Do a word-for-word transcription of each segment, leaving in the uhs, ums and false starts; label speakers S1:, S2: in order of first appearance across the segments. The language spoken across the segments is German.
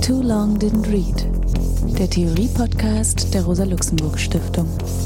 S1: Too Long Didn't Read, der Theorie-Podcast der Rosa-Luxemburg-Stiftung.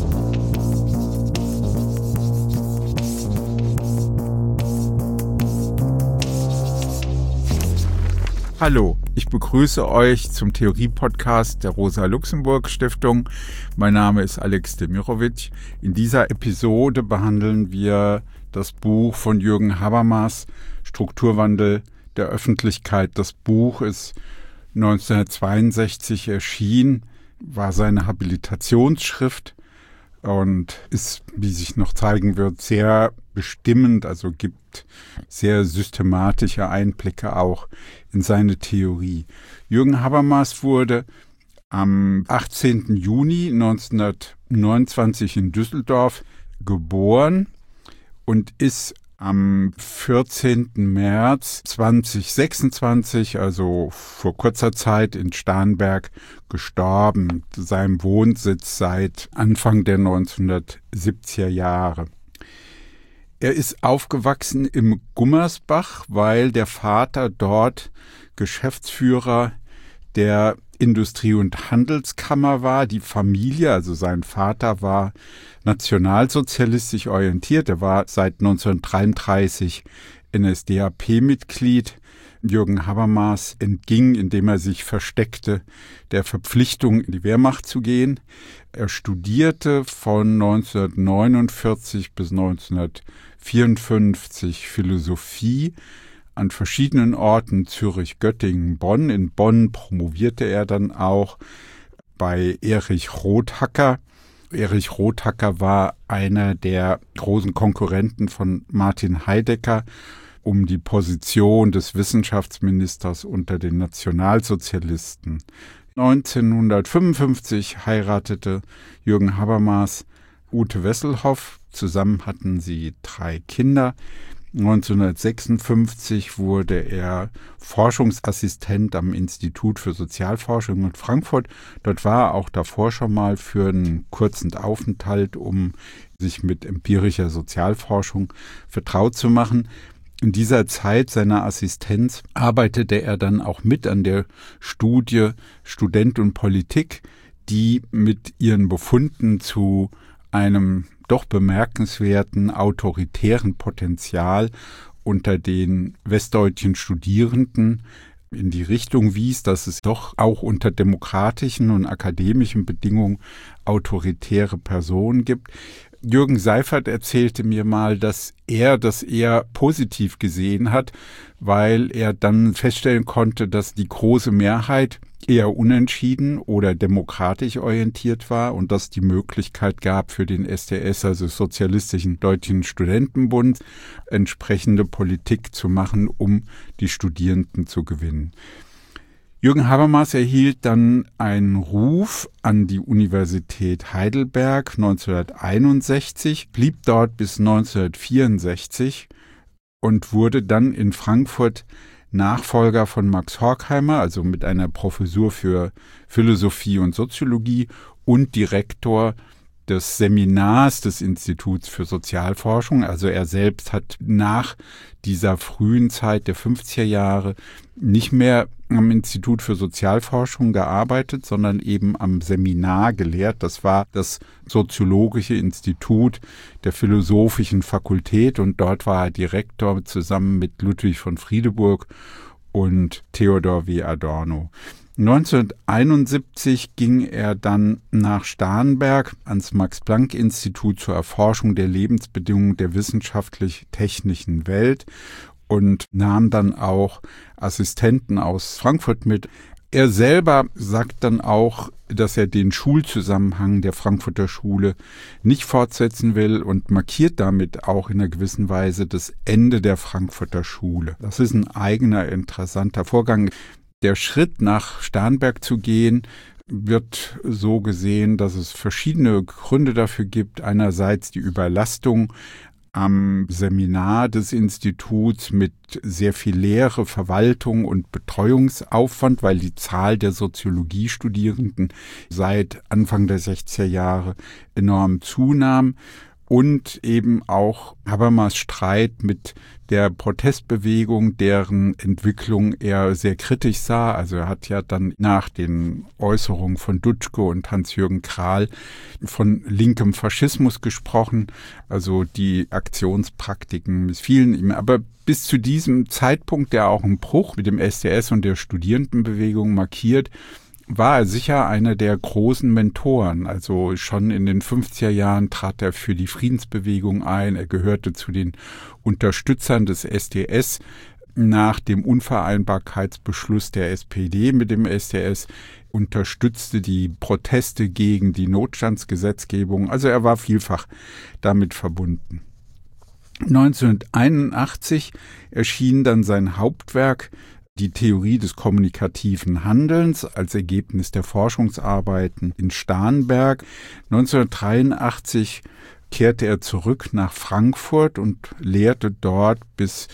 S2: Hallo, ich begrüße euch zum Theorie-Podcast der Rosa-Luxemburg-Stiftung. Mein Name ist Alex Demirovic. In dieser Episode behandeln wir das Buch von Jürgen Habermas, Strukturwandel der Öffentlichkeit. Das Buch ist neunzehnhundertzweiundsechzig erschienen, war seine Habilitationsschrift und ist, wie sich noch zeigen wird, sehr bestimmend, also gibt sehr systematische Einblicke auch in seine Theorie. Jürgen Habermas wurde am achtzehnten Juni neunzehnhundertneunundzwanzig in Düsseldorf geboren und ist am vierzehnten März zweitausendsechsundzwanzig, also vor kurzer Zeit, in Starnberg gestorben, seinem Wohnsitz seit Anfang der neunzehnhundertsiebziger Jahre. Er ist aufgewachsen im Gummersbach, weil der Vater dort Geschäftsführer der Industrie- und Handelskammer war. Die Familie, also sein Vater, war nationalsozialistisch orientiert. Er war seit neunzehnhundertdreiunddreißig N S D A P-Mitglied. Jürgen Habermas entging, indem er sich versteckte, der Verpflichtung, in die Wehrmacht zu gehen. Er studierte von neunzehnhundertneunundvierzig bis neunzehnhundertvierundfünfzig Philosophie an verschiedenen Orten, Zürich, Göttingen, Bonn. In Bonn promovierte er dann auch bei Erich Rothacker. Erich Rothacker war einer der großen Konkurrenten von Martin Heidegger um die Position des Wissenschaftsministers unter den Nationalsozialisten. neunzehnhundertfünfundfünfzig heiratete Jürgen Habermas Ute Wesselhoff. Zusammen hatten sie drei Kinder. neunzehnhundertsechsundfünfzig wurde er Forschungsassistent am Institut für Sozialforschung in Frankfurt. Dort war er auch davor schon mal für einen kurzen Aufenthalt, um sich mit empirischer Sozialforschung vertraut zu machen. In dieser Zeit seiner Assistenz arbeitete er dann auch mit an der Studie Student und Politik, die mit ihren Befunden zu einem doch bemerkenswerten autoritären Potenzial unter den westdeutschen Studierenden in die Richtung wies, dass es doch auch unter demokratischen und akademischen Bedingungen autoritäre Personen gibt. Jürgen Seifert erzählte mir mal, dass er das eher positiv gesehen hat, weil er dann feststellen konnte, dass die große Mehrheit eher unentschieden oder demokratisch orientiert war und dass die Möglichkeit gab für den S D S, also Sozialistischen Deutschen Studentenbund, entsprechende Politik zu machen, um die Studierenden zu gewinnen. Jürgen Habermas erhielt dann einen Ruf an die Universität Heidelberg neunzehnhunderteinundsechzig, blieb dort bis neunzehnhundertvierundsechzig und wurde dann in Frankfurt Nachfolger von Max Horkheimer, also mit einer Professur für Philosophie und Soziologie und Direktor des Seminars des Instituts für Sozialforschung. Also er selbst hat nach dieser frühen Zeit der fünfziger Jahre nicht mehr am Institut für Sozialforschung gearbeitet, sondern eben am Seminar gelehrt. Das war das Soziologische Institut der Philosophischen Fakultät und dort war er Direktor zusammen mit Ludwig von Friedeburg und Theodor W. Adorno. neunzehnhunderteinundsiebzig ging er dann nach Starnberg ans Max-Planck-Institut zur Erforschung der Lebensbedingungen der wissenschaftlich-technischen Welt und nahm dann auch Assistenten aus Frankfurt mit. Er selber sagt dann auch, dass er den Schulzusammenhang der Frankfurter Schule nicht fortsetzen will und markiert damit auch in einer gewissen Weise das Ende der Frankfurter Schule. Das ist ein eigener interessanter Vorgang. Der Schritt nach Starnberg zu gehen, wird so gesehen, dass es verschiedene Gründe dafür gibt. Einerseits die Überlastung am Seminar des Instituts mit sehr viel Lehre, Verwaltung und Betreuungsaufwand, weil die Zahl der Soziologiestudierenden seit Anfang der sechziger Jahre enorm zunahm. und eben auch Habermas Streit mit der Protestbewegung, deren Entwicklung er sehr kritisch sah. Also er hat ja dann nach den Äußerungen von Dutschke und Hans-Jürgen Krahl von linkem Faschismus gesprochen. Also die Aktionspraktiken missfielen ihm. Aber bis zu diesem Zeitpunkt, der auch einen Bruch mit dem S D S und der Studierendenbewegung markiert, war er sicher einer der großen Mentoren. Also schon in den fünfziger Jahren trat er für die Friedensbewegung ein. Er gehörte zu den Unterstützern des S D S nach dem Unvereinbarkeitsbeschluss der S P D mit dem S D S, unterstützte die Proteste gegen die Notstandsgesetzgebung. Also er war vielfach damit verbunden. neunzehnhunderteinundachtzig erschien dann sein Hauptwerk Die Theorie des kommunikativen Handelns als Ergebnis der Forschungsarbeiten in Starnberg. neunzehnhundertdreiundachtzig kehrte er zurück nach Frankfurt und lehrte dort bis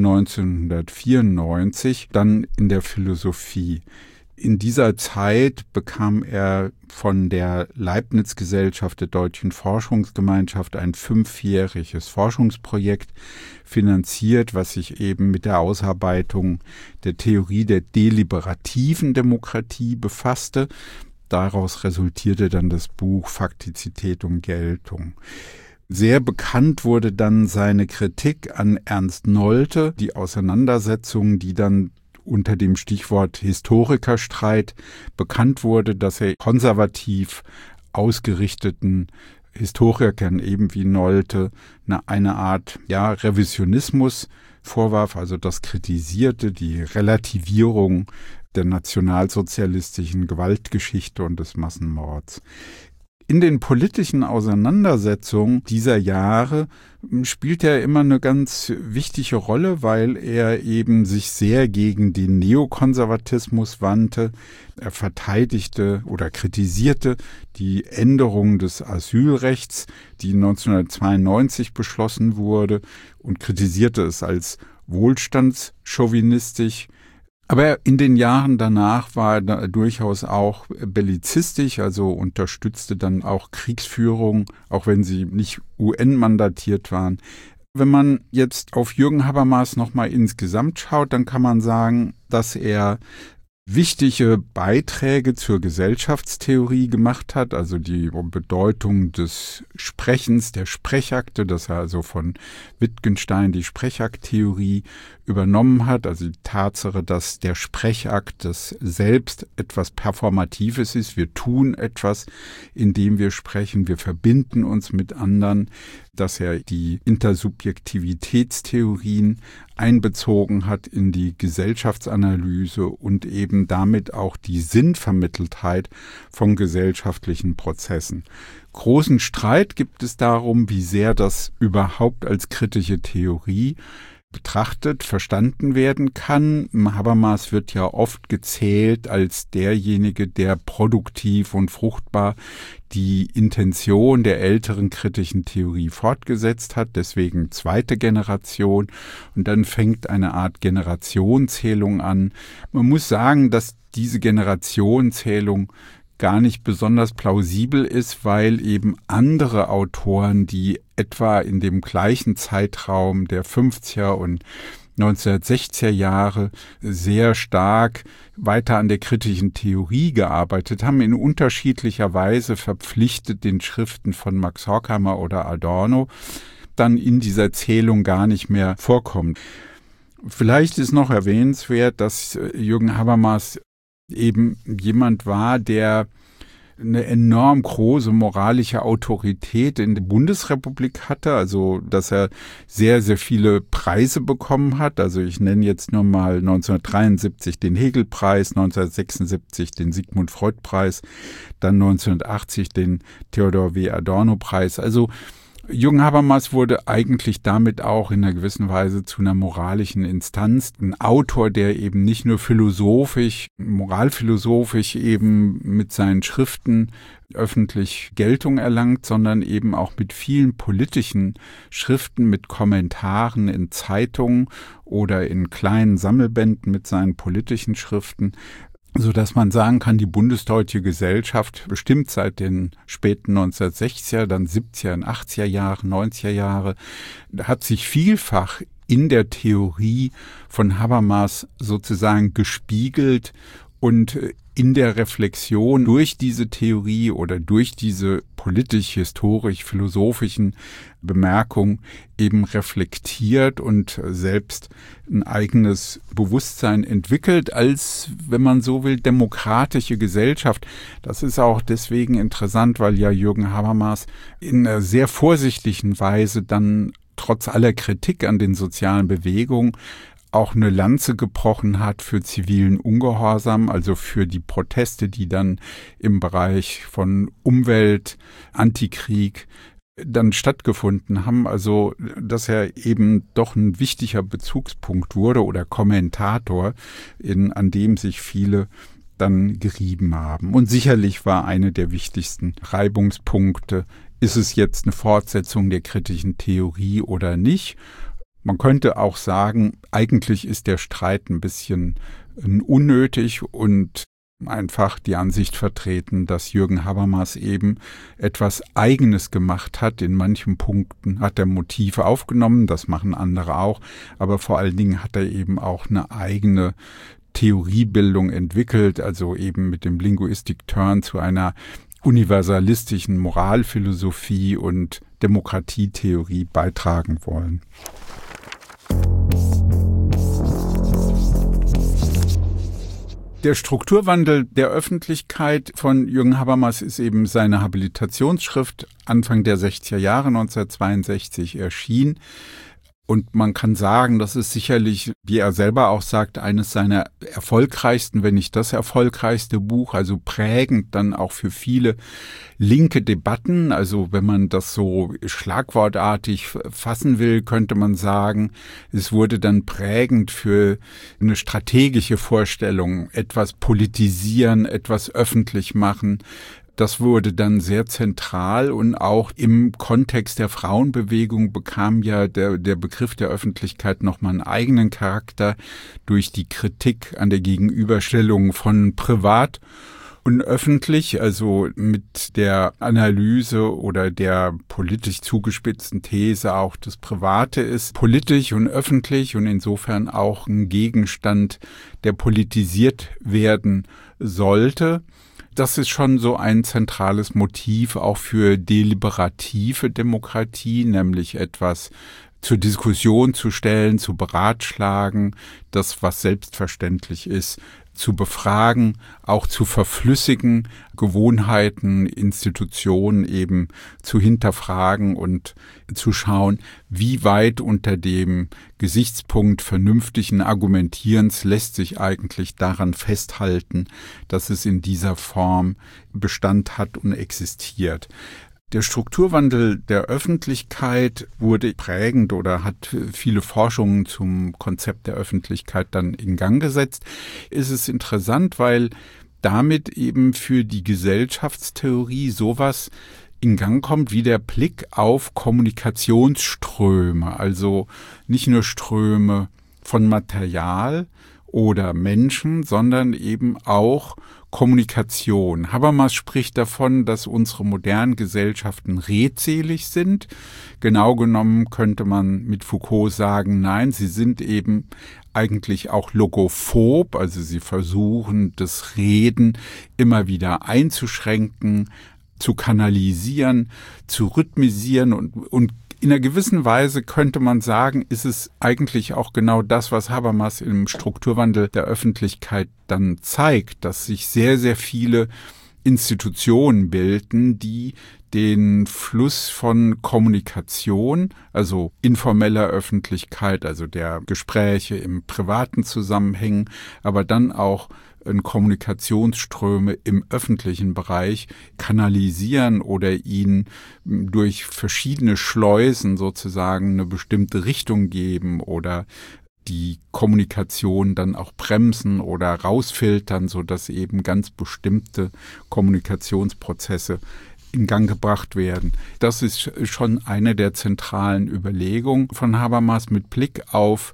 S2: neunzehnhundertvierundneunzig dann in der Philosophie. In dieser Zeit bekam er von der Leibniz-Gesellschaft der Deutschen Forschungsgemeinschaft ein fünfjähriges Forschungsprojekt finanziert, was sich eben mit der Ausarbeitung der Theorie der deliberativen Demokratie befasste. Daraus resultierte dann das Buch Faktizität und Geltung. Sehr bekannt wurde dann seine Kritik an Ernst Nolte, die Auseinandersetzung, die dann unter dem Stichwort Historikerstreit bekannt wurde, dass er konservativ ausgerichteten Historikern eben wie Nolte eine, eine Art ja, Revisionismus vorwarf, also das kritisierte, die Relativierung der nationalsozialistischen Gewaltgeschichte und des Massenmords. In den politischen Auseinandersetzungen dieser Jahre spielt er immer eine ganz wichtige Rolle, weil er eben sich sehr gegen den Neokonservatismus wandte. Er verteidigte oder kritisierte die Änderung des Asylrechts, die neunzehnhundertzweiundneunzig beschlossen wurde, und kritisierte es als wohlstandschauvinistisch. Aber in den Jahren danach war er durchaus auch bellizistisch, also unterstützte dann auch Kriegsführung, auch wenn sie nicht U N-mandatiert waren. Wenn man jetzt auf Jürgen Habermas nochmal insgesamt schaut, dann kann man sagen, dass er wichtige Beiträge zur Gesellschaftstheorie gemacht hat, also die Bedeutung des Sprechens, der Sprechakte, dass er also von Wittgenstein die Sprechakttheorie übernommen hat, also die Tatsache, dass der Sprechakt das selbst etwas Performatives ist. Wir tun etwas, indem wir sprechen, wir verbinden uns mit anderen, dass er die Intersubjektivitätstheorien einbezogen hat in die Gesellschaftsanalyse und eben damit auch die Sinnvermitteltheit von gesellschaftlichen Prozessen. Großen Streit gibt es darum, wie sehr das überhaupt als kritische Theorie betrachtet, verstanden werden kann. Habermas wird ja oft gezählt als derjenige, der produktiv und fruchtbar die Intention der älteren kritischen Theorie fortgesetzt hat, deswegen zweite Generation. Und dann fängt eine Art Generationenzählung an. Man muss sagen, dass diese Generationenzählung gar nicht besonders plausibel ist, weil eben andere Autoren, die etwa in dem gleichen Zeitraum der fünfziger und neunzehnhundertsechziger Jahre sehr stark weiter an der kritischen Theorie gearbeitet haben, in unterschiedlicher Weise verpflichtet den Schriften von Max Horkheimer oder Adorno, dann in dieser Zählung gar nicht mehr vorkommen. Vielleicht ist noch erwähnenswert, dass Jürgen Habermas eben jemand war, der eine enorm große moralische Autorität in der Bundesrepublik hatte, also dass er sehr, sehr viele Preise bekommen hat. Also ich nenne jetzt nur mal neunzehnhundertdreiundsiebzig den Hegel-Preis, neunzehnhundertsechsundsiebzig den Sigmund-Freud-Preis, dann neunzehnhundertachtzig den Theodor W. Adorno-Preis. Also Jürgen Habermas wurde eigentlich damit auch in einer gewissen Weise zu einer moralischen Instanz. Ein Autor, der eben nicht nur philosophisch, moralphilosophisch eben mit seinen Schriften öffentlich Geltung erlangt, sondern eben auch mit vielen politischen Schriften, mit Kommentaren in Zeitungen oder in kleinen Sammelbänden mit seinen politischen Schriften sodass man sagen kann, die bundesdeutsche Gesellschaft bestimmt seit den späten neunzehnhundertsechziger, dann siebziger und achtziger Jahre, neunziger Jahre, hat sich vielfach in der Theorie von Habermas sozusagen gespiegelt und in der Reflexion durch diese Theorie oder durch diese politisch-historisch-philosophischen Bemerkungen eben reflektiert und selbst ein eigenes Bewusstsein entwickelt als, wenn man so will, demokratische Gesellschaft. Das ist auch deswegen interessant, weil ja Jürgen Habermas in einer sehr vorsichtigen Weise dann trotz aller Kritik an den sozialen Bewegungen auch eine Lanze gebrochen hat für zivilen Ungehorsam, also für die Proteste, die dann im Bereich von Umwelt, Antikrieg dann stattgefunden haben. Also, dass er eben doch ein wichtiger Bezugspunkt wurde oder Kommentator, in, an dem sich viele dann gerieben haben. Und sicherlich war eine der wichtigsten Reibungspunkte, ist es jetzt eine Fortsetzung der kritischen Theorie oder nicht? Man könnte auch sagen, eigentlich ist der Streit ein bisschen unnötig und einfach die Ansicht vertreten, dass Jürgen Habermas eben etwas Eigenes gemacht hat. In manchen Punkten hat er Motive aufgenommen, das machen andere auch, aber vor allen Dingen hat er eben auch eine eigene Theoriebildung entwickelt, also eben mit dem Linguistic Turn zu einer universalistischen Moralphilosophie und Demokratietheorie beitragen wollen. Der Strukturwandel der Öffentlichkeit von Jürgen Habermas ist eben seine Habilitationsschrift Anfang der sechziger Jahre, neunzehnhundertzweiundsechzig erschienen. Und man kann sagen, das ist sicherlich, wie er selber auch sagt, eines seiner erfolgreichsten, wenn nicht das erfolgreichste Buch, also prägend dann auch für viele linke Debatten. Also wenn man das so schlagwortartig fassen will, könnte man sagen, es wurde dann prägend für eine strategische Vorstellung, etwas politisieren, etwas öffentlich machen. Das wurde dann sehr zentral und auch im Kontext der Frauenbewegung bekam ja der, der Begriff der Öffentlichkeit nochmal einen eigenen Charakter durch die Kritik an der Gegenüberstellung von privat und öffentlich, also mit der Analyse oder der politisch zugespitzten These auch, das Private ist politisch und öffentlich und insofern auch ein Gegenstand, der politisiert werden sollte. Das ist schon so ein zentrales Motiv auch für deliberative Demokratie, nämlich etwas zur Diskussion zu stellen, zu beratschlagen, das, was selbstverständlich ist, zu befragen, auch zu verflüssigen, Gewohnheiten, Institutionen eben zu hinterfragen und zu schauen, wie weit unter dem Gesichtspunkt vernünftigen Argumentierens lässt sich eigentlich daran festhalten, dass es in dieser Form Bestand hat und existiert. Der Strukturwandel der Öffentlichkeit wurde prägend oder hat viele Forschungen zum Konzept der Öffentlichkeit dann in Gang gesetzt. Es ist interessant, weil damit eben für die Gesellschaftstheorie sowas in Gang kommt wie der Blick auf Kommunikationsströme, also nicht nur Ströme von Material oder Menschen, sondern eben auch Kommunikation. Habermas spricht davon, dass unsere modernen Gesellschaften redselig sind. Genau genommen könnte man mit Foucault sagen, nein, sie sind eben eigentlich auch logophob, also sie versuchen, das Reden immer wieder einzuschränken, zu kanalisieren, zu rhythmisieren und, und in einer gewissen Weise könnte man sagen, ist es eigentlich auch genau das, was Habermas im Strukturwandel der Öffentlichkeit dann zeigt, dass sich sehr, sehr viele Institutionen bilden, die den Fluss von Kommunikation, also informeller Öffentlichkeit, also der Gespräche im privaten Zusammenhängen, aber dann auch Kommunikationsströme im öffentlichen Bereich kanalisieren oder ihnen durch verschiedene Schleusen sozusagen eine bestimmte Richtung geben oder die Kommunikation dann auch bremsen oder rausfiltern, sodass eben ganz bestimmte Kommunikationsprozesse in Gang gebracht werden. Das ist schon eine der zentralen Überlegungen von Habermas mit Blick auf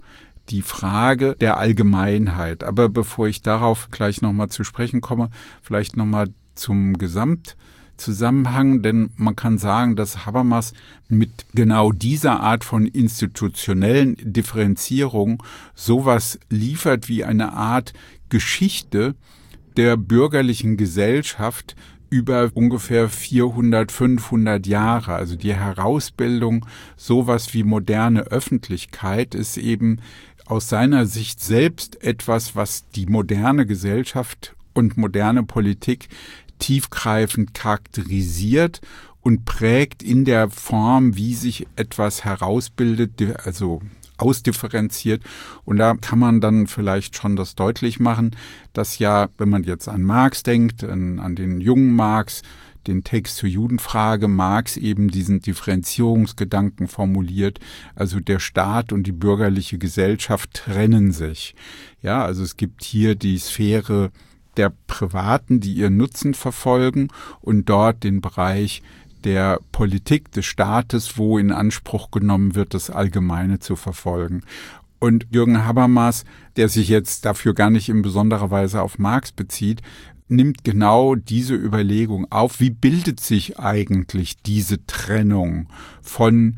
S2: die Frage der Allgemeinheit. Aber bevor ich darauf gleich nochmal zu sprechen komme, vielleicht nochmal zum Gesamtzusammenhang, denn man kann sagen, dass Habermas mit genau dieser Art von institutionellen Differenzierung sowas liefert wie eine Art Geschichte der bürgerlichen Gesellschaft über ungefähr vierhundert, fünfhundert Jahre. Also die Herausbildung, sowas wie moderne Öffentlichkeit, ist eben aus seiner Sicht selbst etwas, was die moderne Gesellschaft und moderne Politik tiefgreifend charakterisiert und prägt in der Form, wie sich etwas herausbildet, also ausdifferenziert. Und da kann man dann vielleicht schon das deutlich machen, dass ja, wenn man jetzt an Marx denkt, an, an den jungen Marx, den Text zur Judenfrage, Marx eben diesen Differenzierungsgedanken formuliert, also der Staat und die bürgerliche Gesellschaft trennen sich. Ja, also es gibt hier die Sphäre der Privaten, die ihren Nutzen verfolgen, und dort den Bereich der Politik des Staates, wo in Anspruch genommen wird, das Allgemeine zu verfolgen. Und Jürgen Habermas, der sich jetzt dafür gar nicht in besonderer Weise auf Marx bezieht, nimmt genau diese Überlegung auf, wie bildet sich eigentlich diese Trennung von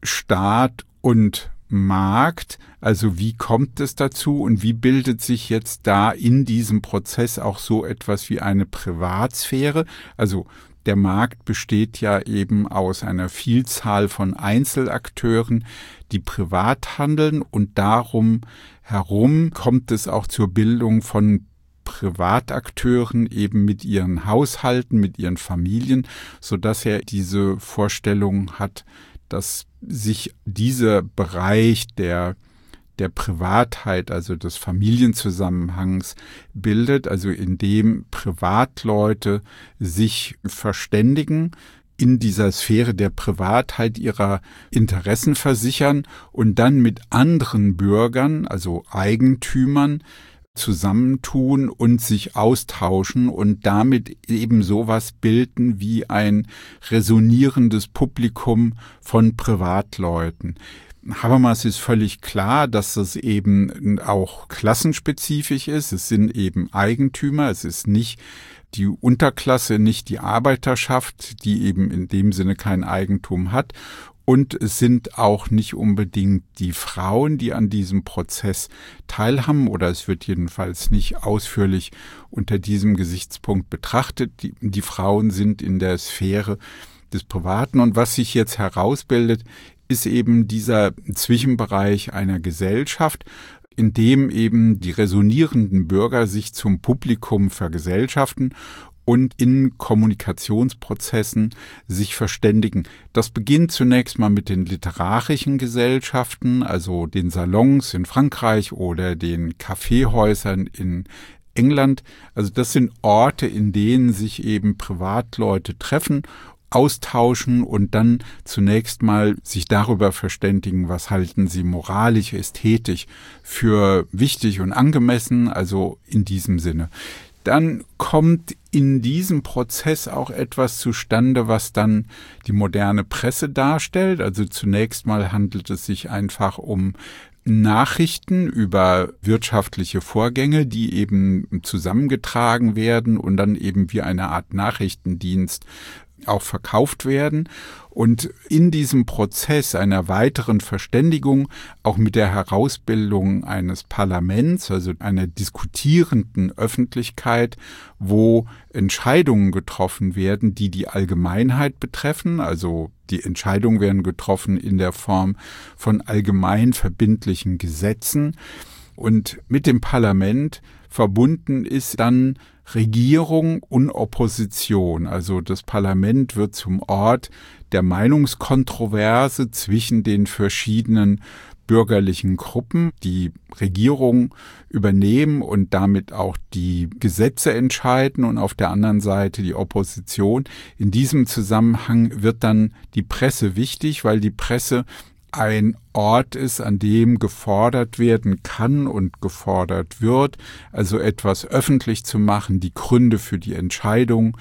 S2: Staat und Markt, also wie kommt es dazu und wie bildet sich jetzt da in diesem Prozess auch so etwas wie eine Privatsphäre, also der Markt besteht ja eben aus einer Vielzahl von Einzelakteuren, die privat handeln, und darum herum kommt es auch zur Bildung von Privatakteuren eben mit ihren Haushalten, mit ihren Familien, sodass er diese Vorstellung hat, dass sich dieser Bereich der der Privatheit, also des Familienzusammenhangs bildet, also indem Privatleute sich verständigen, in dieser Sphäre der Privatheit ihrer Interessen versichern und dann mit anderen Bürgern, also Eigentümern, zusammentun und sich austauschen und damit eben sowas bilden wie ein resonierendes Publikum von Privatleuten. Habermas ist völlig klar, dass das eben auch klassenspezifisch ist. Es sind eben Eigentümer, es ist nicht die Unterklasse, nicht die Arbeiterschaft, die eben in dem Sinne kein Eigentum hat. Und es sind auch nicht unbedingt die Frauen, die an diesem Prozess teilhaben, oder es wird jedenfalls nicht ausführlich unter diesem Gesichtspunkt betrachtet. Die, die Frauen sind in der Sphäre des Privaten. Und was sich jetzt herausbildet, ist eben dieser Zwischenbereich einer Gesellschaft, in dem eben die resonierenden Bürger sich zum Publikum vergesellschaften und in Kommunikationsprozessen sich verständigen. Das beginnt zunächst mal mit den literarischen Gesellschaften, also den Salons in Frankreich oder den Kaffeehäusern in England. Also das sind Orte, in denen sich eben Privatleute treffen, austauschen und dann zunächst mal sich darüber verständigen, was halten sie moralisch, ästhetisch für wichtig und angemessen, also in diesem Sinne. Dann kommt in diesem Prozess auch etwas zustande, was dann die moderne Presse darstellt. Also zunächst mal handelt es sich einfach um Nachrichten über wirtschaftliche Vorgänge, die eben zusammengetragen werden und dann eben wie eine Art Nachrichtendienst auch verkauft werden. Und in diesem Prozess einer weiteren Verständigung, auch mit der Herausbildung eines Parlaments, also einer diskutierenden Öffentlichkeit, wo Entscheidungen getroffen werden, die die Allgemeinheit betreffen, also die Entscheidungen werden getroffen in der Form von allgemein verbindlichen Gesetzen. Und mit dem Parlament verbunden ist dann Regierung und Opposition. Also das Parlament wird zum Ort der Meinungskontroverse zwischen den verschiedenen bürgerlichen Gruppen, die Regierung übernehmen und damit auch die Gesetze entscheiden, und auf der anderen Seite die Opposition. In diesem Zusammenhang wird dann die Presse wichtig, weil die Presse ein Ort ist, an dem gefordert werden kann und gefordert wird, also etwas öffentlich zu machen, die Gründe für die Entscheidung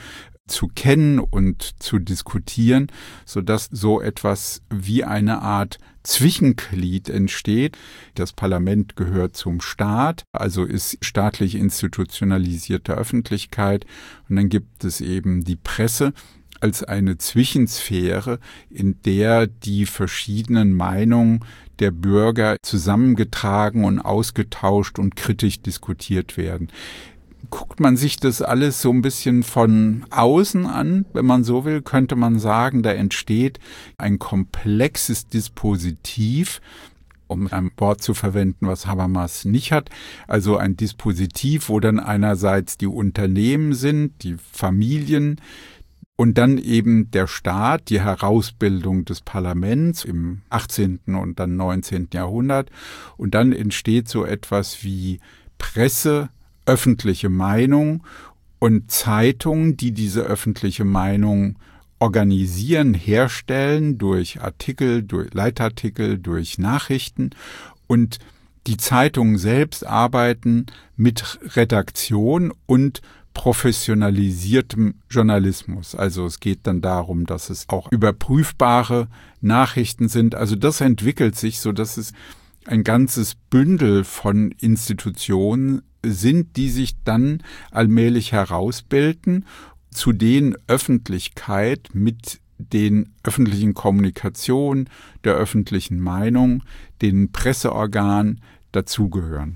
S2: zu kennen und zu diskutieren, sodass so etwas wie eine Art Zwischenglied entsteht. Das Parlament gehört zum Staat, also ist staatlich institutionalisierte Öffentlichkeit. Und dann gibt es eben die Presse als eine Zwischensphäre, in der die verschiedenen Meinungen der Bürger zusammengetragen und ausgetauscht und kritisch diskutiert werden. Guckt man sich das alles so ein bisschen von außen an, wenn man so will, könnte man sagen, da entsteht ein komplexes Dispositiv, um ein Wort zu verwenden, was Habermas nicht hat, also ein Dispositiv, wo dann einerseits die Unternehmen sind, die Familien, und dann eben der Staat, die Herausbildung des Parlaments im achtzehnten und dann neunzehnten Jahrhundert. Und dann entsteht so etwas wie Presse, öffentliche Meinung und Zeitungen, die diese öffentliche Meinung organisieren, herstellen durch Artikel, durch Leitartikel, durch Nachrichten. Und die Zeitungen selbst arbeiten mit Redaktion und professionalisiertem Journalismus. Also es geht dann darum, dass es auch überprüfbare Nachrichten sind. Also das entwickelt sich so, dass es ein ganzes Bündel von Institutionen sind, die sich dann allmählich herausbilden, zu denen Öffentlichkeit mit den öffentlichen Kommunikation, der öffentlichen Meinung, den Presseorganen dazugehören.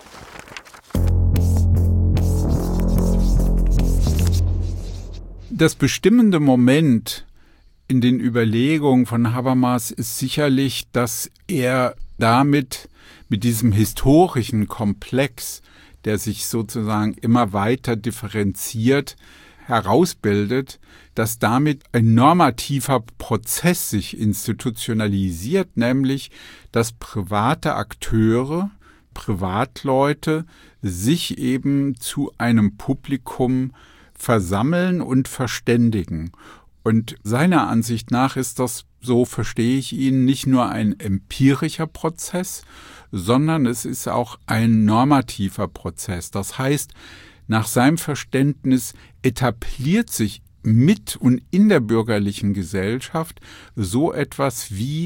S2: Das bestimmende Moment in den Überlegungen von Habermas ist sicherlich, dass er damit, mit diesem historischen Komplex, der sich sozusagen immer weiter differenziert, herausbildet, dass damit ein normativer Prozess sich institutionalisiert, nämlich dass private Akteure, Privatleute sich eben zu einem Publikum versammeln und verständigen. Und seiner Ansicht nach ist das, so verstehe ich ihn, nicht nur ein empirischer Prozess, sondern es ist auch ein normativer Prozess. Das heißt, nach seinem Verständnis etabliert sich mit und in der bürgerlichen Gesellschaft so etwas wie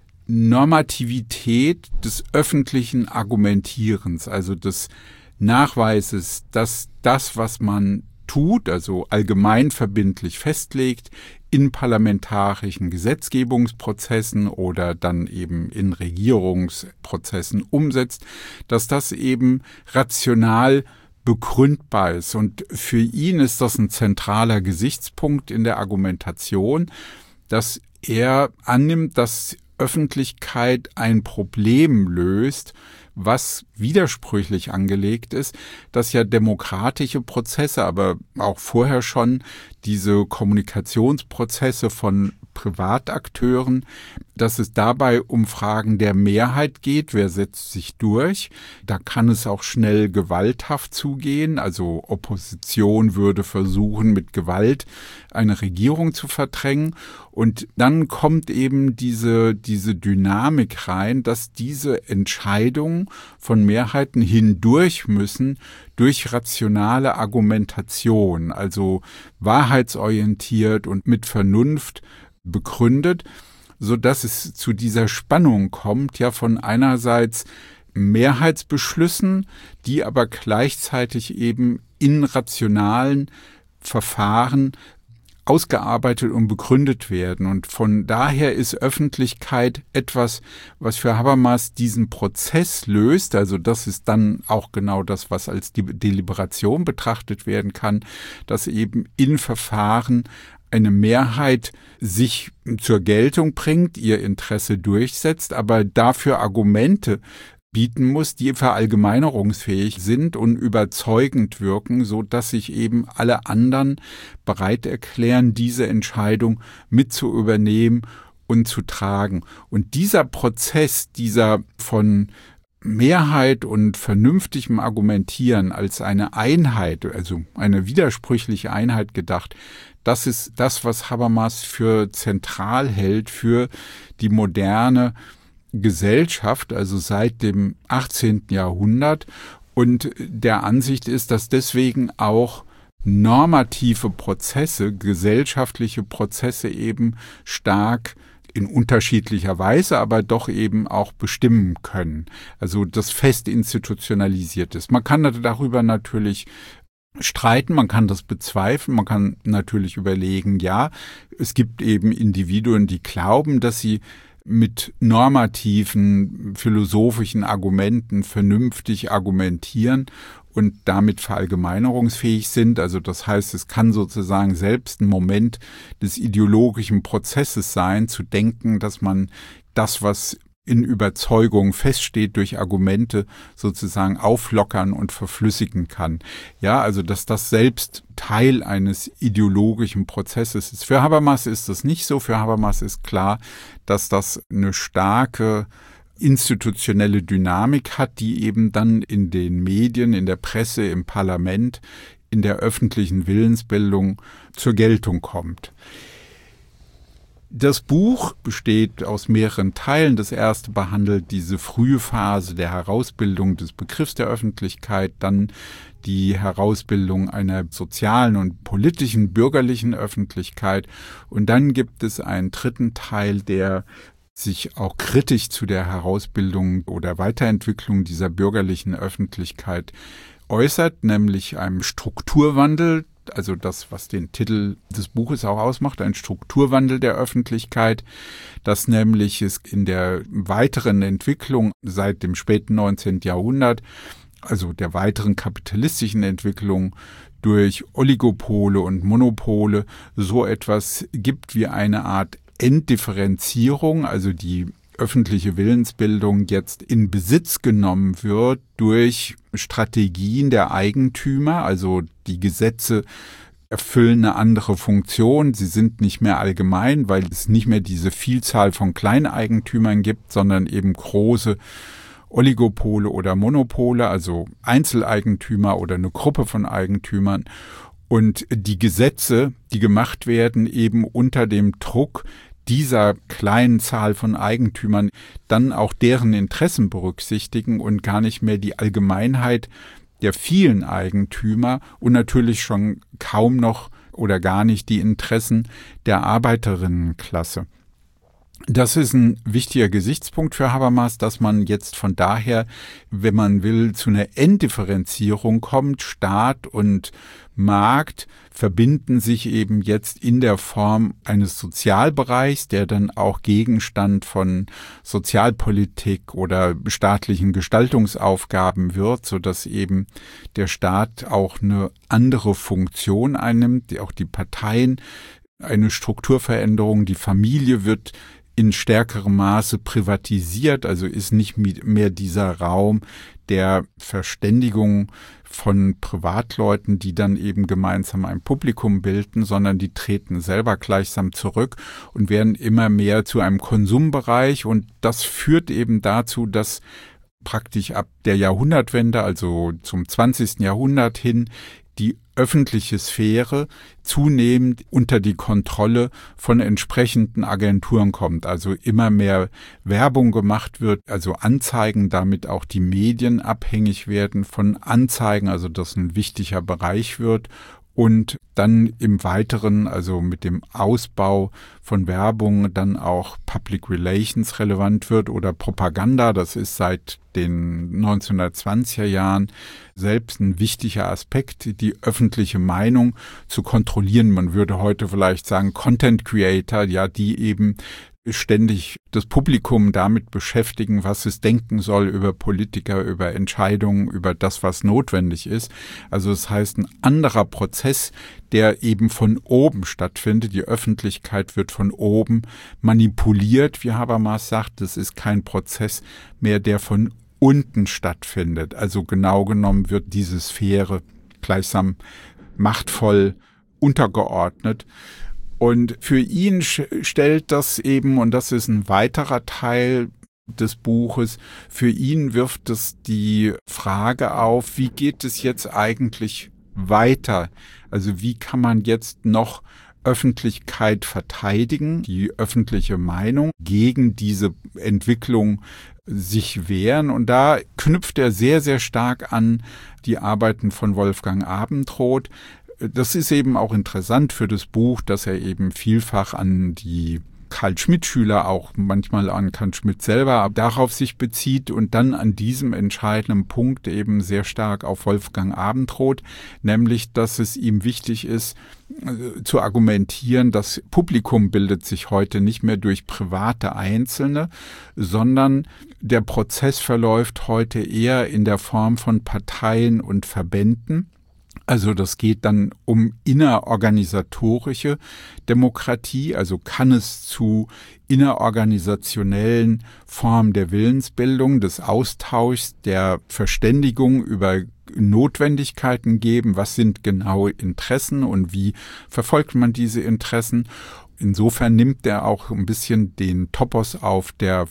S2: Normativität des öffentlichen Argumentierens, also des Nachweises, dass das, was man tut, also allgemein verbindlich festlegt, in parlamentarischen Gesetzgebungsprozessen oder dann eben in Regierungsprozessen umsetzt, dass das eben rational begründbar ist. Und für ihn ist das ein zentraler Gesichtspunkt in der Argumentation, dass er annimmt, dass Öffentlichkeit ein Problem löst, was widersprüchlich angelegt ist, dass ja demokratische Prozesse, aber auch vorher schon diese Kommunikationsprozesse von Privatakteuren, dass es dabei um Fragen der Mehrheit geht, wer setzt sich durch. Da kann es auch schnell gewalthaft zugehen, also Opposition würde versuchen, mit Gewalt eine Regierung zu verdrängen. Und dann kommt eben diese, diese Dynamik rein, dass diese Entscheidungen von Mehrheiten hindurch müssen durch rationale Argumentation, also wahrheitsorientiert und mit Vernunft begründet, so dass es zu dieser Spannung kommt, ja von einerseits Mehrheitsbeschlüssen, die aber gleichzeitig eben in rationalen Verfahren ausgearbeitet und begründet werden. Und von daher ist Öffentlichkeit etwas, was für Habermas diesen Prozess löst. Also das ist dann auch genau das, was als die Deliberation betrachtet werden kann, dass eben in Verfahren eine Mehrheit sich zur Geltung bringt, ihr Interesse durchsetzt, aber dafür Argumente bieten muss, die verallgemeinerungsfähig sind und überzeugend wirken, so dass sich eben alle anderen bereit erklären, diese Entscheidung mit zu übernehmen und zu tragen. Und dieser Prozess, dieser von Mehrheit und vernünftigem Argumentieren als eine Einheit, also eine widersprüchliche Einheit gedacht, das ist das, was Habermas für zentral hält für die moderne Gesellschaft, also seit dem achtzehnten Jahrhundert, und der Ansicht ist, dass deswegen auch normative Prozesse, gesellschaftliche Prozesse eben stark in unterschiedlicher Weise, aber doch eben auch bestimmen können. Also das fest institutionalisiert ist. Man kann darüber natürlich streiten, man kann das bezweifeln, man kann natürlich überlegen, ja, es gibt eben Individuen, die glauben, dass sie mit normativen, philosophischen Argumenten vernünftig argumentieren und damit verallgemeinerungsfähig sind. Also das heißt, es kann sozusagen selbst ein Moment des ideologischen Prozesses sein, zu denken, dass man das, was in Überzeugung feststeht, durch Argumente sozusagen auflockern und verflüssigen kann. Ja, also dass das selbst Teil eines ideologischen Prozesses ist. Für Habermas ist das nicht so. Für Habermas ist klar, dass das eine starke institutionelle Dynamik hat, die eben dann in den Medien, in der Presse, im Parlament, in der öffentlichen Willensbildung zur Geltung kommt. Das Buch besteht aus mehreren Teilen. Das erste behandelt diese frühe Phase der Herausbildung des Begriffs der Öffentlichkeit, dann die Herausbildung einer sozialen und politischen, bürgerlichen Öffentlichkeit. Und dann gibt es einen dritten Teil, der sich auch kritisch zu der Herausbildung oder Weiterentwicklung dieser bürgerlichen Öffentlichkeit äußert, nämlich einem Strukturwandel. Also das, was den Titel des Buches auch ausmacht, ein Strukturwandel der Öffentlichkeit, das nämlich es in der weiteren Entwicklung seit dem späten neunzehnten Jahrhundert, also der weiteren kapitalistischen Entwicklung durch Oligopole und Monopole, so etwas gibt wie eine Art Entdifferenzierung, also die öffentliche Willensbildung jetzt in Besitz genommen wird durch Strategien der Eigentümer, also die Gesetze erfüllen eine andere Funktion, sie sind nicht mehr allgemein, weil es nicht mehr diese Vielzahl von Kleineigentümern gibt, sondern eben große Oligopole oder Monopole, also Einzeleigentümer oder eine Gruppe von Eigentümern. Und die Gesetze, die gemacht werden, eben unter dem Druck dieser kleinen Zahl von Eigentümern, dann auch deren Interessen berücksichtigen und gar nicht mehr die Allgemeinheit der vielen Eigentümer und natürlich schon kaum noch oder gar nicht die Interessen der Arbeiterinnenklasse. Das ist ein wichtiger Gesichtspunkt für Habermas, dass man jetzt von daher, wenn man will, zu einer Entdifferenzierung kommt. Staat und Markt verbinden sich eben jetzt in der Form eines Sozialbereichs, der dann auch Gegenstand von Sozialpolitik oder staatlichen Gestaltungsaufgaben wird, sodass eben der Staat auch eine andere Funktion einnimmt, auch die Parteien, eine Strukturveränderung, die Familie wird in stärkerem Maße privatisiert, also ist nicht mehr dieser Raum der Verständigung von Privatleuten, die dann eben gemeinsam ein Publikum bilden, sondern die treten selber gleichsam zurück und werden immer mehr zu einem Konsumbereich. Und das führt eben dazu, dass praktisch ab der Jahrhundertwende, also zum zwanzigsten Jahrhundert hin, die öffentliche Sphäre zunehmend unter die Kontrolle von entsprechenden Agenturen kommt, also immer mehr Werbung gemacht wird, also Anzeigen, damit auch die Medien abhängig werden von Anzeigen, also das ein wichtiger Bereich wird. Und dann im Weiteren, also mit dem Ausbau von Werbung, dann auch Public Relations relevant wird oder Propaganda. Das ist seit den neunzehnhundertzwanziger Jahren selbst ein wichtiger Aspekt, die öffentliche Meinung zu kontrollieren. Man würde heute vielleicht sagen Content Creator, ja, die eben ständig das Publikum damit beschäftigen, was es denken soll über Politiker, über Entscheidungen, über das, was notwendig ist. Also das heißt, ein anderer Prozess, der eben von oben stattfindet. Die Öffentlichkeit wird von oben manipuliert, wie Habermas sagt. Das ist kein Prozess mehr, der von unten stattfindet. Also genau genommen wird diese Sphäre gleichsam machtvoll untergeordnet. Und für ihn stellt das eben, und das ist ein weiterer Teil des Buches, für ihn wirft es die Frage auf, wie geht es jetzt eigentlich weiter? Also wie kann man jetzt noch Öffentlichkeit verteidigen, die öffentliche Meinung gegen diese Entwicklung sich wehren? Und da knüpft er sehr, sehr stark an die Arbeiten von Wolfgang Abendroth. das ist eben auch interessant für das Buch, dass er eben vielfach an die Carl-Schmitt-Schüler, auch manchmal an Carl Schmitt selber, darauf sich bezieht und dann an diesem entscheidenden Punkt eben sehr stark auf Wolfgang Abendroth, nämlich, dass es ihm wichtig ist, äh, zu argumentieren, das Publikum bildet sich heute nicht mehr durch private Einzelne, sondern der Prozess verläuft heute eher in der Form von Parteien und Verbänden. Also das geht dann um innerorganisatorische Demokratie, also kann es zu innerorganisationellen Formen der Willensbildung, des Austauschs, der Verständigung über Notwendigkeiten geben, was sind genaue Interessen und wie verfolgt man diese Interessen. Insofern nimmt er auch ein bisschen den Topos auf der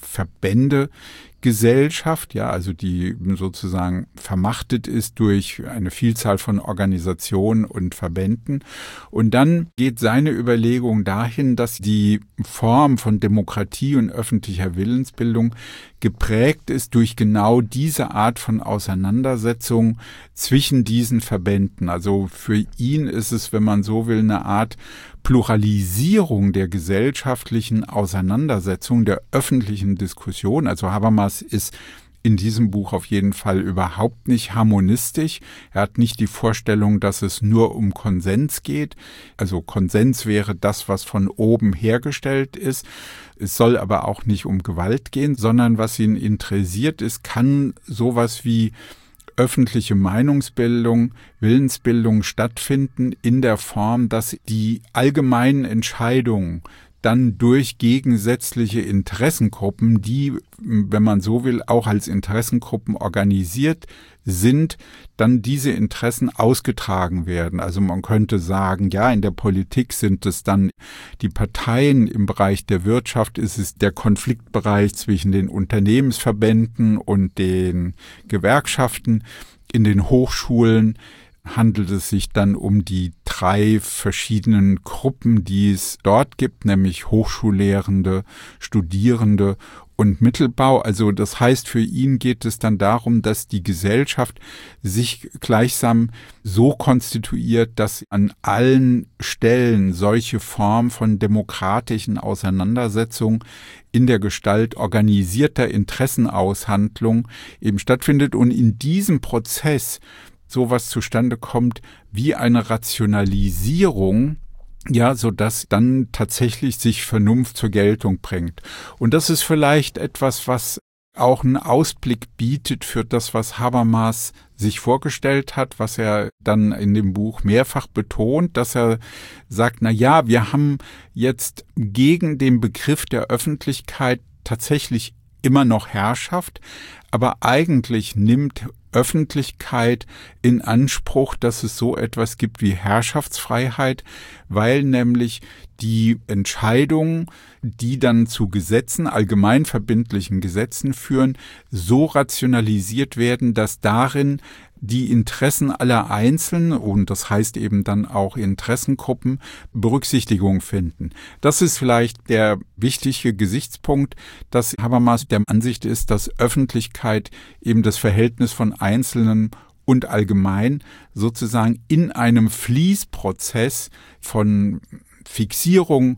S2: Verbändegesellschaft, ja, also die sozusagen vermachtet ist durch eine Vielzahl von Organisationen und Verbänden. Und dann geht seine Überlegung dahin, dass die Form von Demokratie und öffentlicher Willensbildung geprägt ist durch genau diese Art von Auseinandersetzung zwischen diesen Verbänden. Also für ihn ist es, wenn man so will, eine Art Pluralisierung der gesellschaftlichen Auseinandersetzung, der öffentlichen Diskussion. Also Habermas ist in diesem Buch auf jeden Fall überhaupt nicht harmonistisch. Er hat nicht die Vorstellung, dass es nur um Konsens geht. Also Konsens wäre das, was von oben hergestellt ist. Es soll aber auch nicht um Gewalt gehen, sondern was ihn interessiert ist, kann sowas wie öffentliche Meinungsbildung, Willensbildung stattfinden in der Form, dass die allgemeinen Entscheidungen dann durch gegensätzliche Interessengruppen, die, wenn man so will, auch als Interessengruppen organisiert sind, dann diese Interessen ausgetragen werden. Also man könnte sagen, ja, in der Politik sind es dann die Parteien, im Bereich der Wirtschaft ist es der Konfliktbereich zwischen den Unternehmensverbänden und den Gewerkschaften, in den Hochschulen handelt es sich dann um die drei verschiedenen Gruppen, die es dort gibt, nämlich Hochschullehrende, Studierende und Mittelbau. Also das heißt, für ihn geht es dann darum, dass die Gesellschaft sich gleichsam so konstituiert, dass an allen Stellen solche Form von demokratischen Auseinandersetzungen in der Gestalt organisierter Interessenaushandlung eben stattfindet und in diesem Prozess sowas zustande kommt wie eine Rationalisierung, ja, so dass dann tatsächlich sich Vernunft zur Geltung bringt. Und das ist vielleicht etwas, was auch einen Ausblick bietet für das, was Habermas sich vorgestellt hat, was er dann in dem Buch mehrfach betont, dass er sagt, na ja, wir haben jetzt gegen den Begriff der Öffentlichkeit tatsächlich immer noch Herrschaft, aber eigentlich nimmt Öffentlichkeit in Anspruch, dass es so etwas gibt wie Herrschaftsfreiheit, weil nämlich die Entscheidungen, die dann zu Gesetzen, allgemeinverbindlichen Gesetzen führen, so rationalisiert werden, dass darin die Interessen aller Einzelnen, und das heißt eben dann auch Interessengruppen, Berücksichtigung finden. Das ist vielleicht der wichtige Gesichtspunkt, dass Habermas der Ansicht ist, dass Öffentlichkeit eben das Verhältnis von Einzelnen und allgemein sozusagen in einem Fließprozess von Fixierung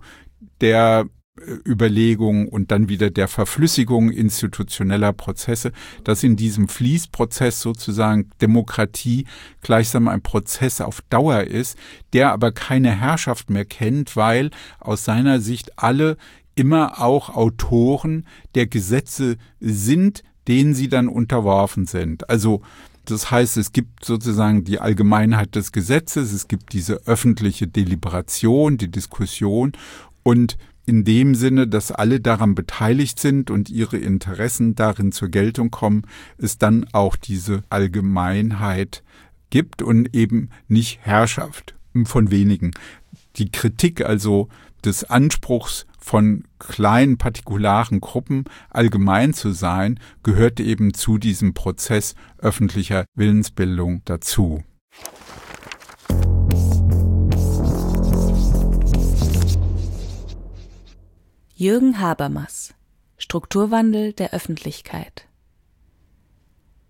S2: der Überlegung und dann wieder der Verflüssigung institutioneller Prozesse, dass in diesem Fließprozess sozusagen Demokratie gleichsam ein Prozess auf Dauer ist, der aber keine Herrschaft mehr kennt, weil aus seiner Sicht alle immer auch Autoren der Gesetze sind, denen sie dann unterworfen sind. Also das heißt, es gibt sozusagen die Allgemeinheit des Gesetzes, es gibt diese öffentliche Deliberation, die Diskussion und in dem Sinne, dass alle daran beteiligt sind und ihre Interessen darin zur Geltung kommen, es dann auch diese Allgemeinheit gibt und eben nicht Herrschaft von wenigen. Die Kritik also des Anspruchs von kleinen partikularen Gruppen allgemein zu sein, gehört eben zu diesem Prozess öffentlicher Willensbildung dazu.
S1: Jürgen Habermas: Strukturwandel der Öffentlichkeit.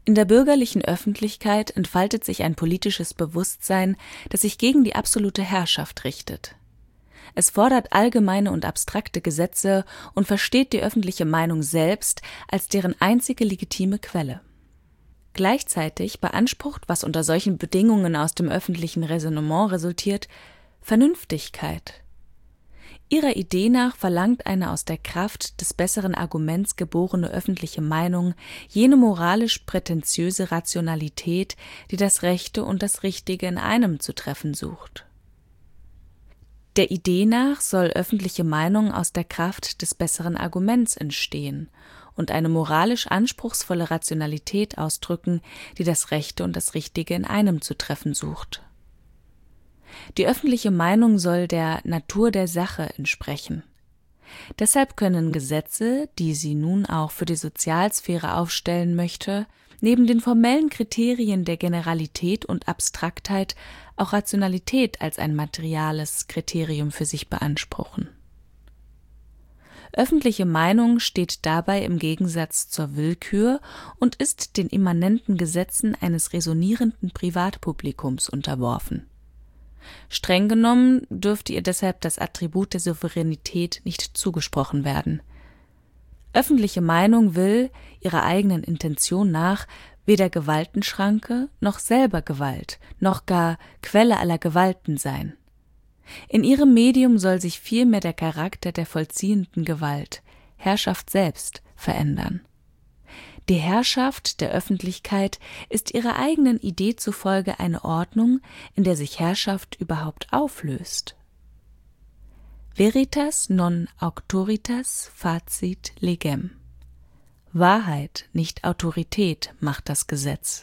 S1: In der bürgerlichen Öffentlichkeit entfaltet sich ein politisches Bewusstsein, das sich gegen die absolute Herrschaft richtet. Es fordert allgemeine und abstrakte Gesetze und versteht die öffentliche Meinung selbst als deren einzige legitime Quelle. Gleichzeitig beansprucht, was unter solchen Bedingungen aus dem öffentlichen Räsonnement resultiert, Vernünftigkeit. Ihrer Idee nach verlangt eine aus der Kraft des besseren Arguments geborene öffentliche Meinung jene moralisch prätentiöse Rationalität, die das Rechte und das Richtige in einem zu treffen sucht. Der Idee nach soll öffentliche Meinung aus der Kraft des besseren Arguments entstehen und eine moralisch anspruchsvolle Rationalität ausdrücken, die das Rechte und das Richtige in einem zu treffen sucht. Die öffentliche Meinung soll der Natur der Sache entsprechen. Deshalb können Gesetze, die sie nun auch für die Sozialsphäre aufstellen möchte, neben den formellen Kriterien der Generalität und Abstraktheit auch Rationalität als ein materiales Kriterium für sich beanspruchen. Öffentliche Meinung steht dabei im Gegensatz zur Willkür und ist den immanenten Gesetzen eines resonierenden Privatpublikums unterworfen. Streng genommen dürfte ihr deshalb das Attribut der Souveränität nicht zugesprochen werden. Öffentliche Meinung will, ihrer eigenen Intention nach, weder Gewaltenschranke noch selber Gewalt, noch gar Quelle aller Gewalten sein. In ihrem Medium soll sich vielmehr der Charakter der vollziehenden Gewalt, Herrschaft selbst, verändern. Die Herrschaft der Öffentlichkeit ist ihrer eigenen Idee zufolge eine Ordnung, in der sich Herrschaft überhaupt auflöst. Veritas non auctoritas facit legem. Wahrheit, nicht Autorität, macht das Gesetz.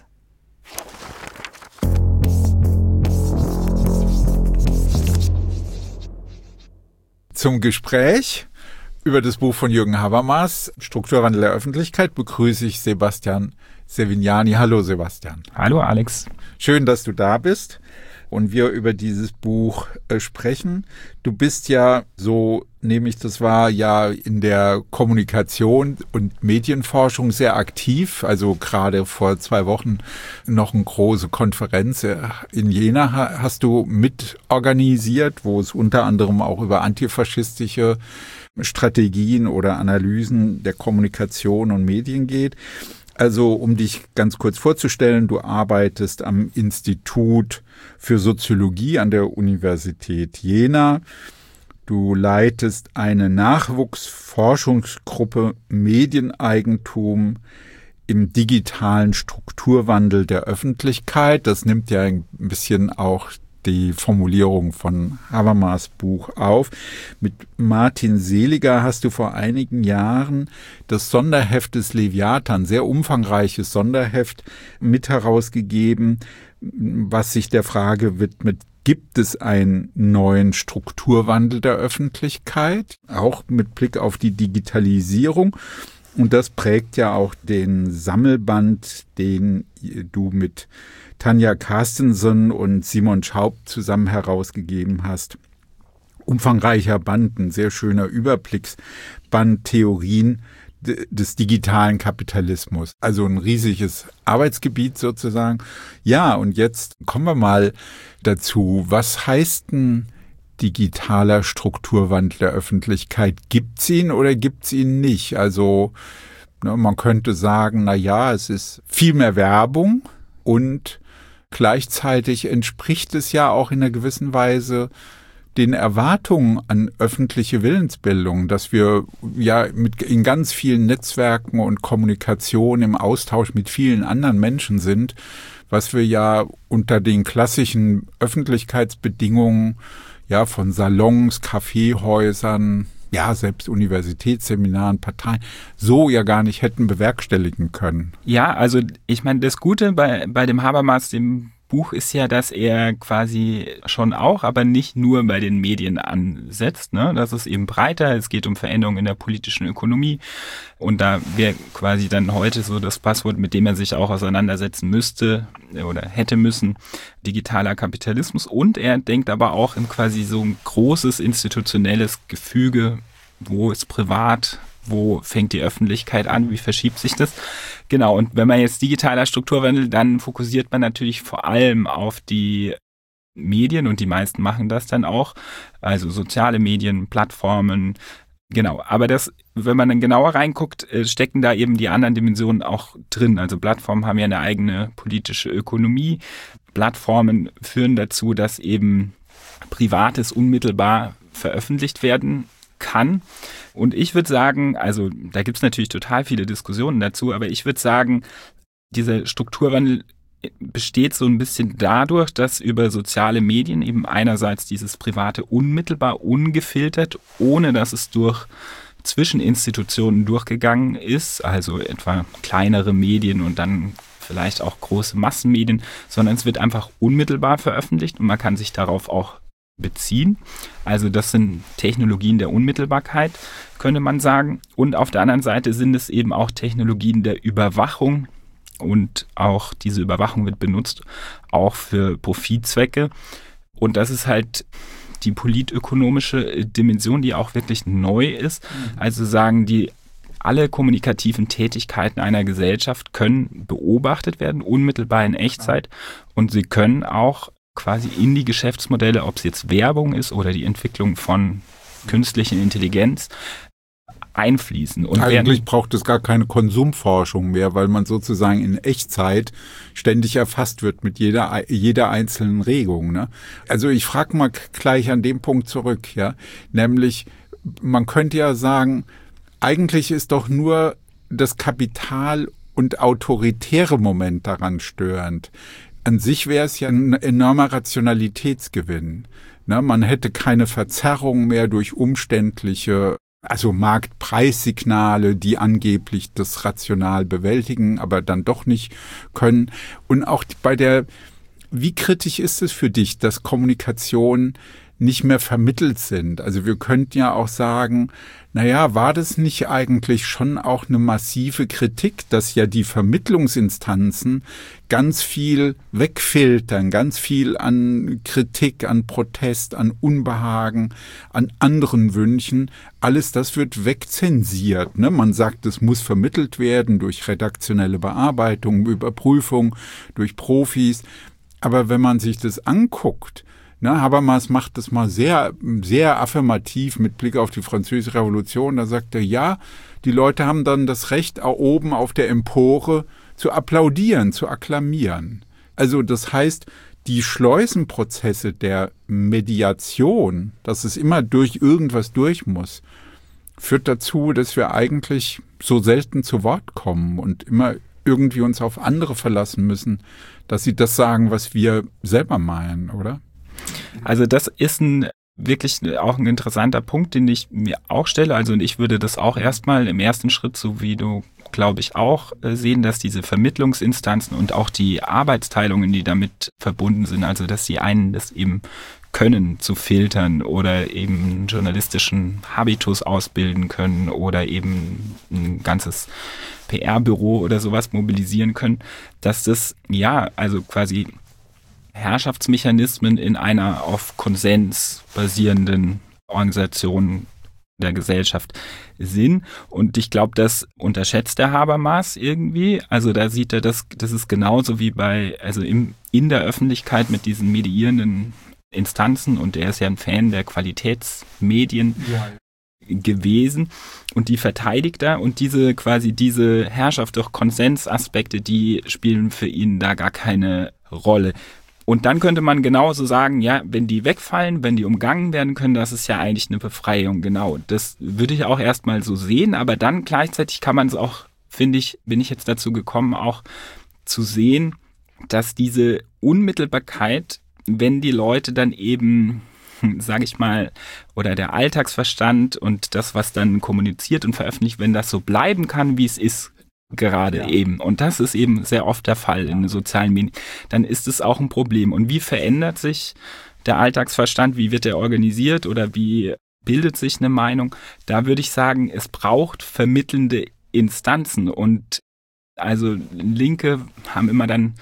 S2: Zum Gespräch über das Buch von Jürgen Habermas, Strukturwandel der Öffentlichkeit, begrüße ich Sebastian Sevignani. Hallo Sebastian.
S3: Hallo Alex.
S2: Schön, dass du da bist und wir über dieses Buch äh, sprechen. Du bist ja, so nehme ich das wahr, ja in der Kommunikation und Medienforschung sehr aktiv. Also gerade vor zwei Wochen noch eine große Konferenz in Jena hast du mitorganisiert, wo es unter anderem auch über antifaschistische Strategien oder Analysen der Kommunikation und Medien geht. Also um dich ganz kurz vorzustellen, du arbeitest am Institut für Soziologie an der Universität Jena. Du leitest eine Nachwuchsforschungsgruppe Medieneigentum im digitalen Strukturwandel der Öffentlichkeit. Das nimmt ja ein bisschen auch die Formulierung von Habermas Buch auf. Mit Martin Seliger hast du vor einigen Jahren das Sonderheft des Leviathan, sehr umfangreiches Sonderheft, mit herausgegeben, was sich der Frage widmet, gibt es einen neuen Strukturwandel der Öffentlichkeit, auch mit Blick auf die Digitalisierung. Und das prägt ja auch den Sammelband, den du mit Tanja Carstensen und Simon Schaub zusammen herausgegeben hast. Umfangreicher Band, ein sehr schöner Überblicksband, Theorien des digitalen Kapitalismus. Also ein riesiges Arbeitsgebiet sozusagen. Ja, und jetzt kommen wir mal dazu. Was heißt denn digitaler Strukturwandel der Öffentlichkeit? Gibt's ihn oder gibt's ihn nicht? Also ne, man könnte sagen, na ja, es ist viel mehr Werbung und gleichzeitig entspricht es ja auch in einer gewissen Weise den Erwartungen an öffentliche Willensbildung, dass wir ja mit in ganz vielen Netzwerken und Kommunikation im Austausch mit vielen anderen Menschen sind, was wir ja unter den klassischen Öffentlichkeitsbedingungen ja von Salons, Kaffeehäusern, ja selbst Universitätsseminaren, Parteien so ja gar nicht hätten bewerkstelligen können.
S3: Ja, also ich meine, das Gute bei bei dem Habermas, dem Buch, ist ja, dass er quasi schon auch, aber nicht nur bei den Medien ansetzt. Ne? Das ist eben breiter. Es geht um Veränderungen in der politischen Ökonomie. Und da wäre quasi dann heute so das Passwort, mit dem er sich auch auseinandersetzen müsste oder hätte müssen, digitaler Kapitalismus. Und er denkt aber auch in quasi so ein großes institutionelles Gefüge, wo es privat wo fängt die Öffentlichkeit an, wie verschiebt sich das? Genau, und wenn man jetzt digitaler Strukturwandel, dann fokussiert man natürlich vor allem auf die Medien und die meisten machen das dann auch, also soziale Medien, Plattformen, genau. Aber das, wenn man dann genauer reinguckt, stecken da eben die anderen Dimensionen auch drin. Also Plattformen haben ja eine eigene politische Ökonomie. Plattformen führen dazu, dass eben Privates unmittelbar veröffentlicht werden kann. Und ich würde sagen, also da gibt es natürlich total viele Diskussionen dazu, aber ich würde sagen, dieser Strukturwandel besteht so ein bisschen dadurch, dass über soziale Medien eben einerseits dieses Private unmittelbar, ungefiltert, ohne dass es durch Zwischeninstitutionen durchgegangen ist, also etwa kleinere Medien und dann vielleicht auch große Massenmedien, sondern es wird einfach unmittelbar veröffentlicht und man kann sich darauf auch beziehen. Also das sind Technologien der Unmittelbarkeit, könnte man sagen. Und auf der anderen Seite sind es eben auch Technologien der Überwachung. Und auch diese Überwachung wird benutzt, auch für Profitzwecke. Und das ist halt die politökonomische Dimension, die auch wirklich neu ist. Also sagen die, alle kommunikativen Tätigkeiten einer Gesellschaft können beobachtet werden, unmittelbar in Echtzeit. Und sie können auch quasi in die Geschäftsmodelle, ob es jetzt Werbung ist oder die Entwicklung von künstlicher Intelligenz, einfließen. Und
S2: eigentlich braucht es gar keine Konsumforschung mehr, weil man sozusagen in Echtzeit ständig erfasst wird mit jeder jeder einzelnen Regung. Ne? Also ich frage mal gleich an dem Punkt zurück, ja, nämlich man könnte ja sagen, eigentlich ist doch nur das Kapital und autoritäre Moment daran störend. An sich wäre es ja ein enormer Rationalitätsgewinn. Ne? Man hätte keine Verzerrung mehr durch umständliche, also Marktpreissignale, die angeblich das rational bewältigen, aber dann doch nicht können. Und auch bei der, wie kritisch ist es für dich, dass Kommunikation nicht mehr vermittelt sind? Also wir könnten ja auch sagen, naja, war das nicht eigentlich schon auch eine massive Kritik, dass ja die Vermittlungsinstanzen ganz viel wegfiltern, ganz viel an Kritik, an Protest, an Unbehagen, an anderen Wünschen, alles das wird wegzensiert. Ne? Man sagt, es muss vermittelt werden durch redaktionelle Bearbeitung, Überprüfung, durch Profis. Aber wenn man sich das anguckt, ne, Habermas macht das mal sehr, sehr affirmativ mit Blick auf die Französische Revolution. Da sagt er, ja, die Leute haben dann das Recht, oben auf der Empore zu applaudieren, zu akklamieren. Also das heißt, die Schleusenprozesse der Mediation, dass es immer durch irgendwas durch muss, führt dazu, dass wir eigentlich so selten zu Wort kommen und immer irgendwie uns auf andere verlassen müssen, dass sie das sagen, was wir selber meinen, oder?
S3: Also das ist ein wirklich auch ein interessanter Punkt, den ich mir auch stelle. Also und ich würde das auch erstmal im ersten Schritt, so wie du, glaube ich, auch sehen, dass diese Vermittlungsinstanzen und auch die Arbeitsteilungen, die damit verbunden sind, also dass die einen das eben können, zu filtern oder eben einen journalistischen Habitus ausbilden können oder eben ein ganzes P R-Büro oder sowas mobilisieren können, dass das, ja, also quasi Herrschaftsmechanismen in einer auf Konsens basierenden Organisation der Gesellschaft sind. Und ich glaube, das unterschätzt der Habermas irgendwie. Also da sieht er das, das ist genauso wie bei, also im, in der Öffentlichkeit mit diesen mediierenden Instanzen, und er ist ja ein Fan der Qualitätsmedien ja. gewesen, und die verteidigt er, und diese quasi diese Herrschaft durch Konsensaspekte, die spielen für ihn da gar keine Rolle. Und dann könnte man genauso sagen, ja, wenn die wegfallen, wenn die umgangen werden können, das ist ja eigentlich eine Befreiung, genau. Das würde ich auch erstmal so sehen, aber dann gleichzeitig kann man es auch, finde ich, bin ich jetzt dazu gekommen, auch zu sehen, dass diese Unmittelbarkeit, wenn die Leute dann eben, sage ich mal, oder der Alltagsverstand und das, was dann kommuniziert und veröffentlicht, wenn das so bleiben kann, wie es ist, gerade ja. eben. Und das ist eben sehr oft der Fall in den sozialen Medien. Dann ist es auch ein Problem. Und wie verändert sich der Alltagsverstand? Wie wird er organisiert oder wie bildet sich eine Meinung? Da würde ich sagen, es braucht vermittelnde Instanzen. Und also Linke haben immer dann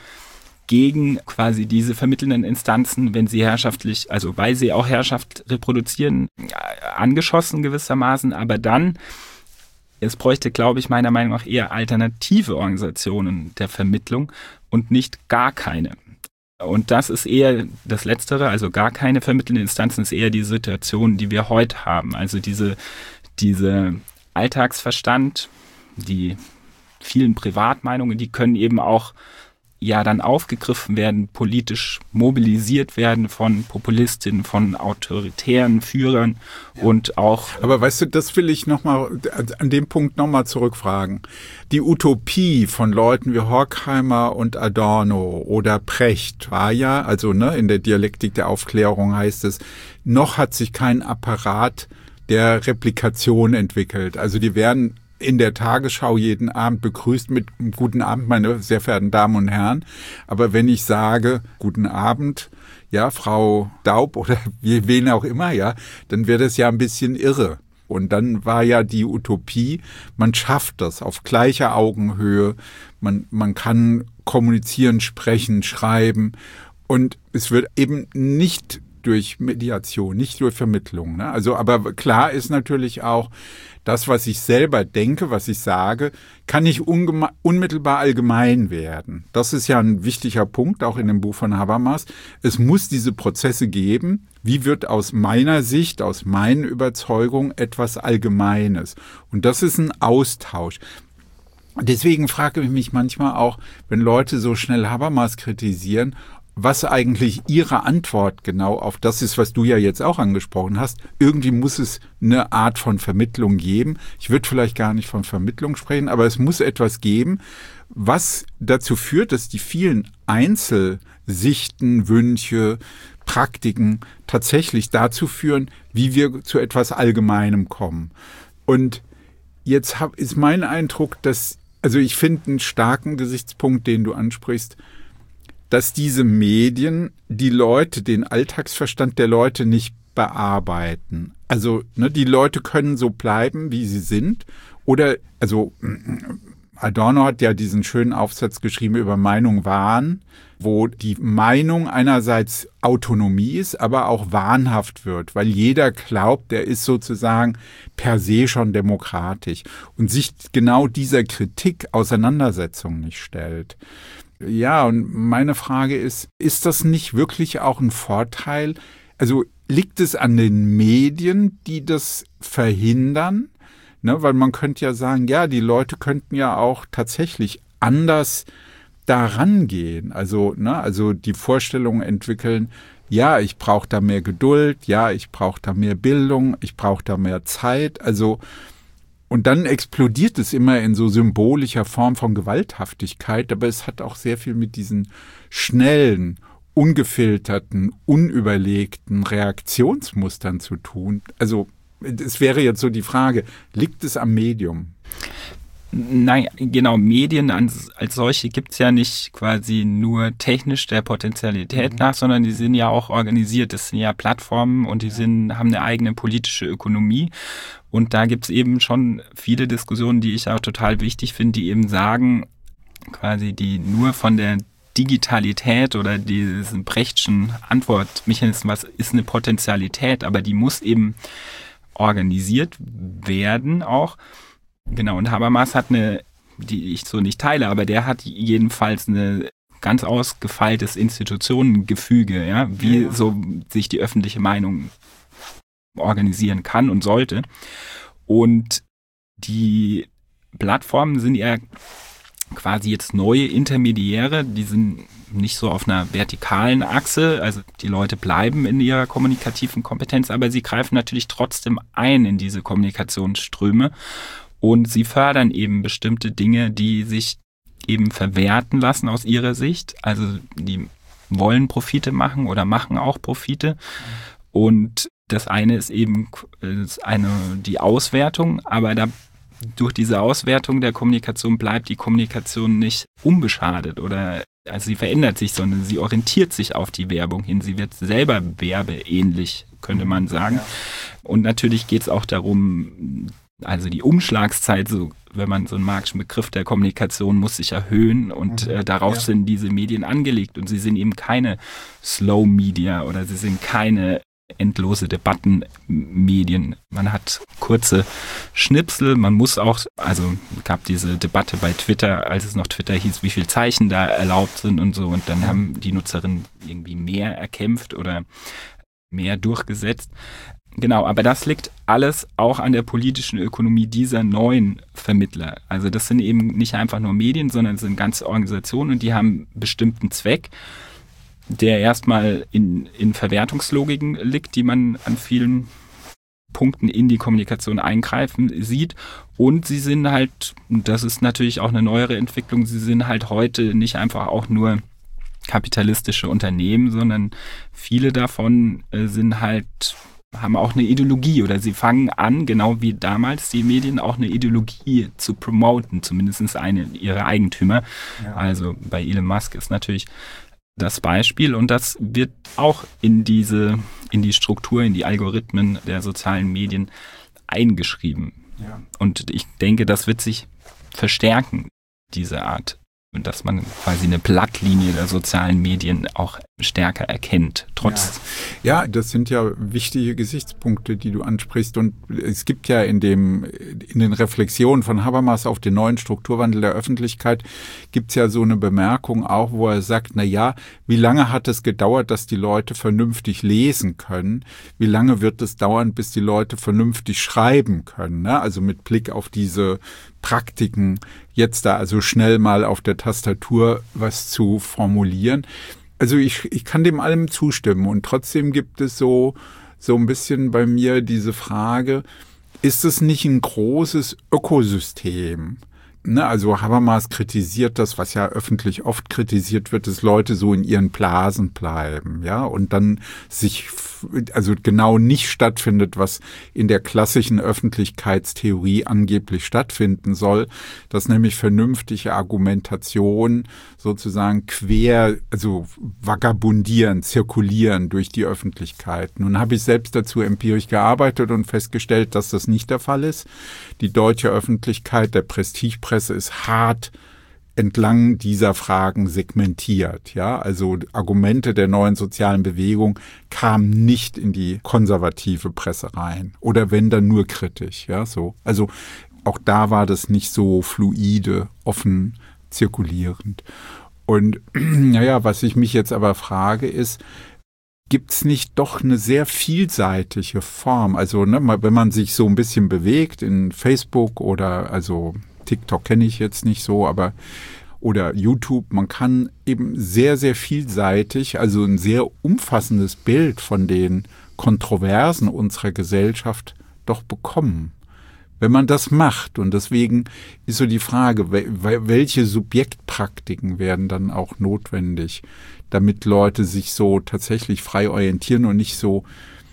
S3: gegen quasi diese vermittelnden Instanzen, wenn sie herrschaftlich, also weil sie auch Herrschaft reproduzieren, angeschossen gewissermaßen. Aber dann Es bräuchte, glaube ich, meiner Meinung nach eher alternative Organisationen der Vermittlung und nicht gar keine. Und das ist eher das Letztere, also gar keine vermittelnde Instanzen, ist eher die Situation, die wir heute haben. Also diese, diese Alltagsverstand, die vielen Privatmeinungen, die können eben auch ja dann aufgegriffen werden, politisch mobilisiert werden von Populistinnen, von autoritären Führern und auch...
S2: Aber weißt du, das will ich nochmal, an dem Punkt nochmal zurückfragen. Die Utopie von Leuten wie Horkheimer und Adorno oder Precht war ja, also ne, in der Dialektik der Aufklärung heißt es, noch hat sich kein Apparat der Replikation entwickelt. Also die werden in der Tagesschau jeden Abend begrüßt mit guten Abend, meine sehr verehrten Damen und Herren. Aber wenn ich sage, guten Abend, ja, Frau Daub oder wen auch immer, ja, dann wird es ja ein bisschen irre. Und dann war ja die Utopie, man schafft das auf gleicher Augenhöhe, man, man kann kommunizieren, sprechen, schreiben und es wird eben nicht durch Mediation, nicht durch Vermittlung. Ne? Also, aber klar ist natürlich auch, das, was ich selber denke, was ich sage, kann nicht ungeme- unmittelbar allgemein werden. Das ist ja ein wichtiger Punkt, auch in dem Buch von Habermas. Es muss diese Prozesse geben. Wie wird aus meiner Sicht, aus meinen Überzeugungen etwas Allgemeines? Und das ist ein Austausch. Deswegen frage ich mich manchmal auch, wenn Leute so schnell Habermas kritisieren, was eigentlich ihre Antwort genau auf das ist, was du ja jetzt auch angesprochen hast. Irgendwie muss es eine Art von Vermittlung geben. Ich würde vielleicht gar nicht von Vermittlung sprechen, aber es muss etwas geben, was dazu führt, dass die vielen Einzelsichten, Wünsche, Praktiken tatsächlich dazu führen, wie wir zu etwas Allgemeinem kommen. Und jetzt hab, ist mein Eindruck, dass, also ich finde einen starken Gesichtspunkt, den du ansprichst, dass diese Medien die Leute, den Alltagsverstand der Leute nicht bearbeiten. Also ne, die Leute können so bleiben, wie sie sind. Oder, also Adorno hat ja diesen schönen Aufsatz geschrieben über Meinung wahren, wo die Meinung einerseits Autonomie ist, aber auch wahnhaft wird, weil jeder glaubt, er ist sozusagen per se schon demokratisch und sich genau dieser Kritik Auseinandersetzung nicht stellt. Ja, und meine Frage ist, ist das nicht wirklich auch ein Vorteil? Also liegt es an den Medien, die das verhindern? Ne, weil man könnte ja sagen, ja, die Leute könnten ja auch tatsächlich anders daran gehen. Also, ne, also die Vorstellung entwickeln, ja, ich brauche da mehr Geduld, ja, ich brauche da mehr Bildung, ich brauche da mehr Zeit. Also und dann explodiert es immer in so symbolischer Form von Gewalthaftigkeit, aber es hat auch sehr viel mit diesen schnellen, ungefilterten, unüberlegten Reaktionsmustern zu tun. Also es wäre jetzt so die Frage, liegt es am Medium?
S3: Nein, genau, Medien als, als solche gibt's ja nicht quasi nur technisch der Potentialität mhm. nach, sondern die sind ja auch organisiert. Das sind ja Plattformen und die sind, haben eine eigene politische Ökonomie. Und da gibt's eben schon viele Diskussionen, die ich auch total wichtig finde, die eben sagen, quasi die nur von der Digitalität oder diesen Brechtschen Antwortmechanismus, was ist eine Potentialität, aber die muss eben organisiert werden auch. Genau, und Habermas hat eine, die ich so nicht teile, aber der hat jedenfalls eine ganz ausgefeiltes Institutionengefüge, ja, wie ja. so sich die öffentliche Meinung organisieren kann und sollte. Und die Plattformen sind ja quasi jetzt neue Intermediäre, die sind nicht so auf einer vertikalen Achse, also die Leute bleiben in ihrer kommunikativen Kompetenz, aber sie greifen natürlich trotzdem ein in diese Kommunikationsströme. Und sie fördern eben bestimmte Dinge, die sich eben verwerten lassen aus ihrer Sicht. Also die wollen Profite machen oder machen auch Profite. Und das eine ist eben ist eine, die Auswertung, aber da, durch diese Auswertung der Kommunikation bleibt die Kommunikation nicht unbeschadet oder also sie verändert sich, sondern sie orientiert sich auf die Werbung hin. Sie wird selber werbeähnlich, könnte man sagen. Und natürlich geht es auch darum, also die Umschlagszeit, so wenn man so einen marxischen Begriff der Kommunikation muss sich erhöhen und äh, darauf ja. sind diese Medien angelegt und sie sind eben keine Slow Media oder sie sind keine endlose Debattenmedien. Man hat kurze Schnipsel, man muss auch, also gab diese Debatte bei Twitter, als es noch Twitter hieß, wie viele Zeichen da erlaubt sind und so, und dann haben die Nutzerinnen irgendwie mehr erkämpft oder mehr durchgesetzt. Genau, aber das liegt alles auch an der politischen Ökonomie dieser neuen Vermittler. Also das sind eben nicht einfach nur Medien, sondern es sind ganze Organisationen und die haben einen bestimmten Zweck, der erstmal in, in Verwertungslogiken liegt, die man an vielen Punkten in die Kommunikation eingreifen sieht. Und sie sind halt, das ist natürlich auch eine neuere Entwicklung, sie sind halt heute nicht einfach auch nur kapitalistische Unternehmen, sondern viele davon äh, sind halt haben auch eine Ideologie oder sie fangen an, genau wie damals die Medien, auch eine Ideologie zu promoten, zumindest eine ihrer Eigentümer. Ja. Also bei Elon Musk ist natürlich das Beispiel und das wird auch in diese, in die Struktur, in die Algorithmen der sozialen Medien eingeschrieben. Ja. Und ich denke, das wird sich verstärken, diese Art. Und dass man quasi eine Blattlinie der sozialen Medien auch stärker erkennt, trotz.
S2: Ja. ja, das sind ja wichtige Gesichtspunkte, die du ansprichst. Und es gibt ja in dem, in den Reflexionen von Habermas auf den neuen Strukturwandel der Öffentlichkeit, gibt's ja so eine Bemerkung auch, wo er sagt, na ja, wie lange hat es gedauert, dass die Leute vernünftig lesen können? Wie lange wird es dauern, bis die Leute vernünftig schreiben können? Ne? Also mit Blick auf diese Praktiken, jetzt da also schnell mal auf der Tastatur was zu formulieren. Also ich, ich kann dem allem zustimmen und trotzdem gibt es so, so ein bisschen bei mir diese Frage, ist es nicht ein großes Ökosystem? Ne, also Habermas kritisiert das, was ja öffentlich oft kritisiert wird, dass Leute so in ihren Blasen bleiben, ja, und dann sich, also genau nicht stattfindet, was in der klassischen Öffentlichkeitstheorie angeblich stattfinden soll, dass nämlich vernünftige Argumentation sozusagen quer, also vagabundieren, zirkulieren durch die Öffentlichkeit. Nun habe ich selbst dazu empirisch gearbeitet und festgestellt, dass das nicht der Fall ist. Die deutsche Öffentlichkeit, der Prestigepresse ist hart entlang dieser Fragen segmentiert, ja, also Argumente der neuen sozialen Bewegung kamen nicht in die konservative Presse rein oder wenn dann nur kritisch, ja, so. Also auch da war das nicht so fluide, offen, zirkulierend. Und naja, was ich mich jetzt aber frage ist, gibt's nicht doch eine sehr vielseitige Form? Also ne, wenn man sich so ein bisschen bewegt in Facebook oder also TikTok kenne ich jetzt nicht so, aber oder YouTube, man kann eben sehr, sehr vielseitig, also ein sehr umfassendes Bild von den Kontroversen unserer Gesellschaft doch bekommen. Wenn man das macht, und deswegen ist so die Frage, welche Subjektpraktiken werden dann auch notwendig, damit Leute sich so tatsächlich frei orientieren und nicht so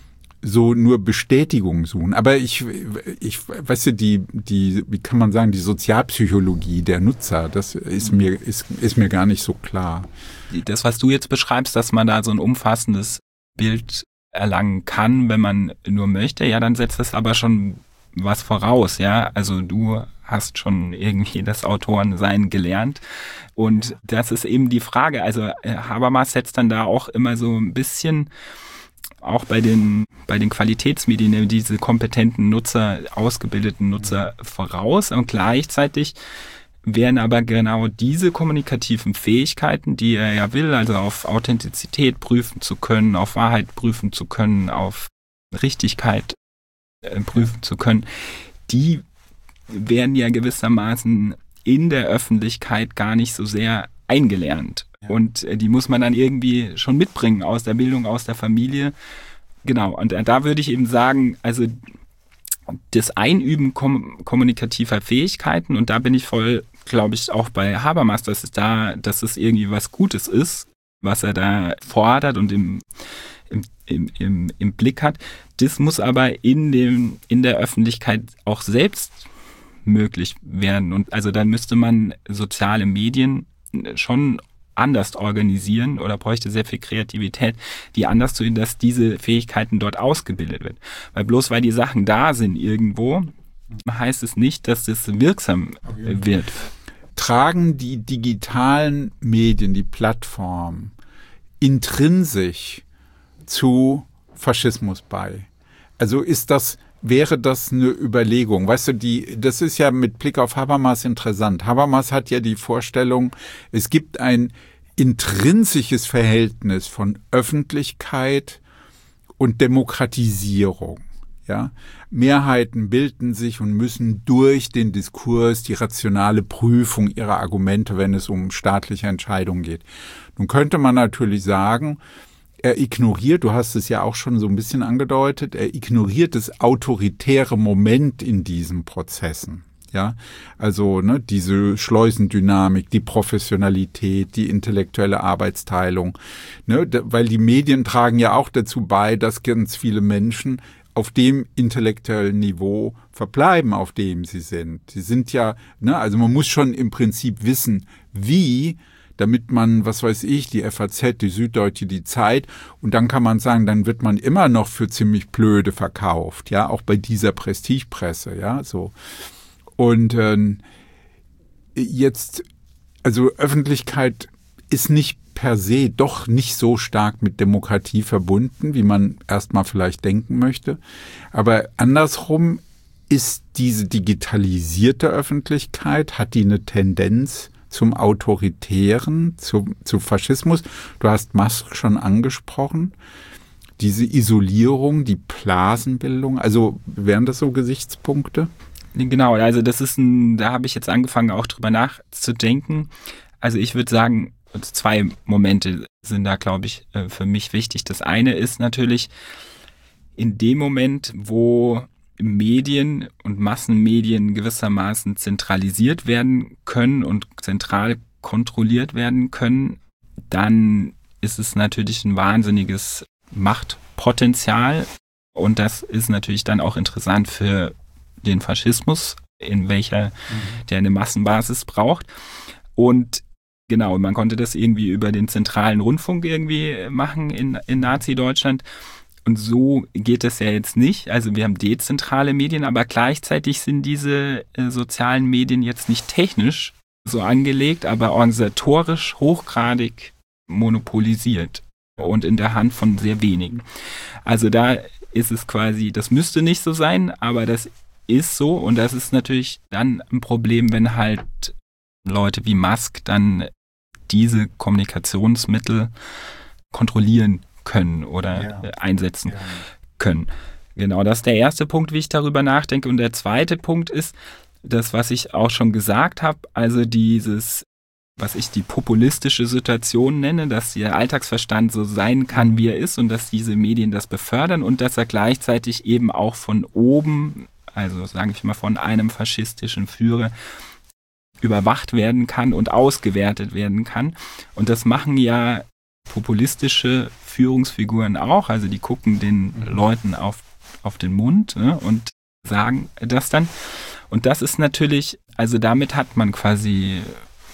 S2: so nur Bestätigung suchen. Aber ich, ich, weißt du, die, die, wie kann man sagen, die Sozialpsychologie der Nutzer, das ist mir, ist, ist mir gar nicht so klar.
S3: Das, was du jetzt beschreibst, dass man da so ein umfassendes Bild erlangen kann, wenn man nur möchte, ja, dann setzt das aber schon was voraus, ja. Also du hast schon irgendwie das Autorensein gelernt und das ist eben die Frage. Also Habermas setzt dann da auch immer so ein bisschen auch bei den, bei den Qualitätsmedien diese kompetenten Nutzer, ausgebildeten Nutzer voraus und gleichzeitig werden aber genau diese kommunikativen Fähigkeiten, die er ja will, also auf Authentizität prüfen zu können, auf Wahrheit prüfen zu können, auf Richtigkeit äh, prüfen zu können, die werden ja gewissermaßen in der Öffentlichkeit gar nicht so sehr eingelernt. Ja. Und die muss man dann irgendwie schon mitbringen aus der Bildung, aus der Familie. Genau, und da würde ich eben sagen, also das Einüben kom- kommunikativer Fähigkeiten, und da bin ich voll, glaube ich, auch bei Habermas, dass es da, dass es irgendwie was Gutes ist, was er da fordert und im, im, im, im, im Blick hat. Das muss aber in dem, in der Öffentlichkeit auch selbst möglich werden. Und also dann müsste man soziale Medien schon anders organisieren oder bräuchte sehr viel Kreativität, die anders zu, dass diese Fähigkeiten dort ausgebildet wird. Weil bloß weil die Sachen da sind irgendwo, heißt es nicht, dass das wirksam okay. wird.
S2: Tragen die digitalen Medien, die Plattformen, intrinsisch zu Faschismus bei? Also ist das, wäre das eine Überlegung? Weißt du, die, das ist ja mit Blick auf Habermas interessant. Habermas hat ja die Vorstellung, es gibt ein intrinsisches Verhältnis von Öffentlichkeit und Demokratisierung. Ja, Mehrheiten bilden sich und müssen durch den Diskurs die rationale Prüfung ihrer Argumente, wenn es um staatliche Entscheidungen geht. Nun könnte man natürlich sagen, er ignoriert, du hast es ja auch schon so ein bisschen angedeutet, er ignoriert das autoritäre Moment in diesen Prozessen. Ja, also ne, diese Schleusendynamik, die Professionalität, die intellektuelle Arbeitsteilung, ne, weil die Medien tragen ja auch dazu bei, dass ganz viele Menschen auf dem intellektuellen Niveau verbleiben, auf dem sie sind. Sie sind ja, ne, also man muss schon im Prinzip wissen, wie, damit man, was weiß ich, die F A Z, die Süddeutsche, die Zeit, und dann kann man sagen, dann wird man immer noch für ziemlich blöde verkauft, ja, auch bei dieser Prestigepresse, ja, so. Und äh, jetzt, also Öffentlichkeit ist nicht per se doch nicht so stark mit Demokratie verbunden, wie man erstmal vielleicht denken möchte. Aber andersrum ist diese digitalisierte Öffentlichkeit, hat die eine Tendenz zum Autoritären, zu, zu Faschismus. Du hast Musk schon angesprochen. Diese Isolierung, die Blasenbildung, also wären das so Gesichtspunkte?
S3: Genau, also das ist ein, da habe ich jetzt angefangen auch drüber nachzudenken. Also ich würde sagen, zwei Momente sind da, glaube ich, für mich wichtig. Das eine ist natürlich in dem Moment, wo Medien und Massenmedien gewissermaßen zentralisiert werden können und zentral kontrolliert werden können, dann ist es natürlich ein wahnsinniges Machtpotenzial. Und das ist natürlich dann auch interessant für den Faschismus, in welcher mhm. der eine Massenbasis braucht. Und genau, man konnte das irgendwie über den zentralen Rundfunk irgendwie machen in, in Nazi-Deutschland. Und so geht es ja jetzt nicht. Also wir haben dezentrale Medien, aber gleichzeitig sind diese äh, sozialen Medien jetzt nicht technisch so angelegt, aber organisatorisch hochgradig monopolisiert und in der Hand von sehr wenigen. Also da ist es quasi, das müsste nicht so sein, aber das ist so, und das ist natürlich dann ein Problem, wenn halt Leute wie Musk dann diese Kommunikationsmittel kontrollieren können oder ja. einsetzen ja. können. Genau, das ist der erste Punkt, wie ich darüber nachdenke. Und der zweite Punkt ist das, was ich auch schon gesagt habe, also dieses, was ich die populistische Situation nenne, dass der Alltagsverstand so sein kann, wie er ist, und dass diese Medien das befördern und dass er gleichzeitig eben auch von oben, also sage ich mal von einem faschistischen Führer, überwacht werden kann und ausgewertet werden kann. Und das machen ja populistische Führungsfiguren auch. Also die gucken den Leuten auf, auf den Mund, ne, und sagen das dann. Und das ist natürlich, also damit hat man quasi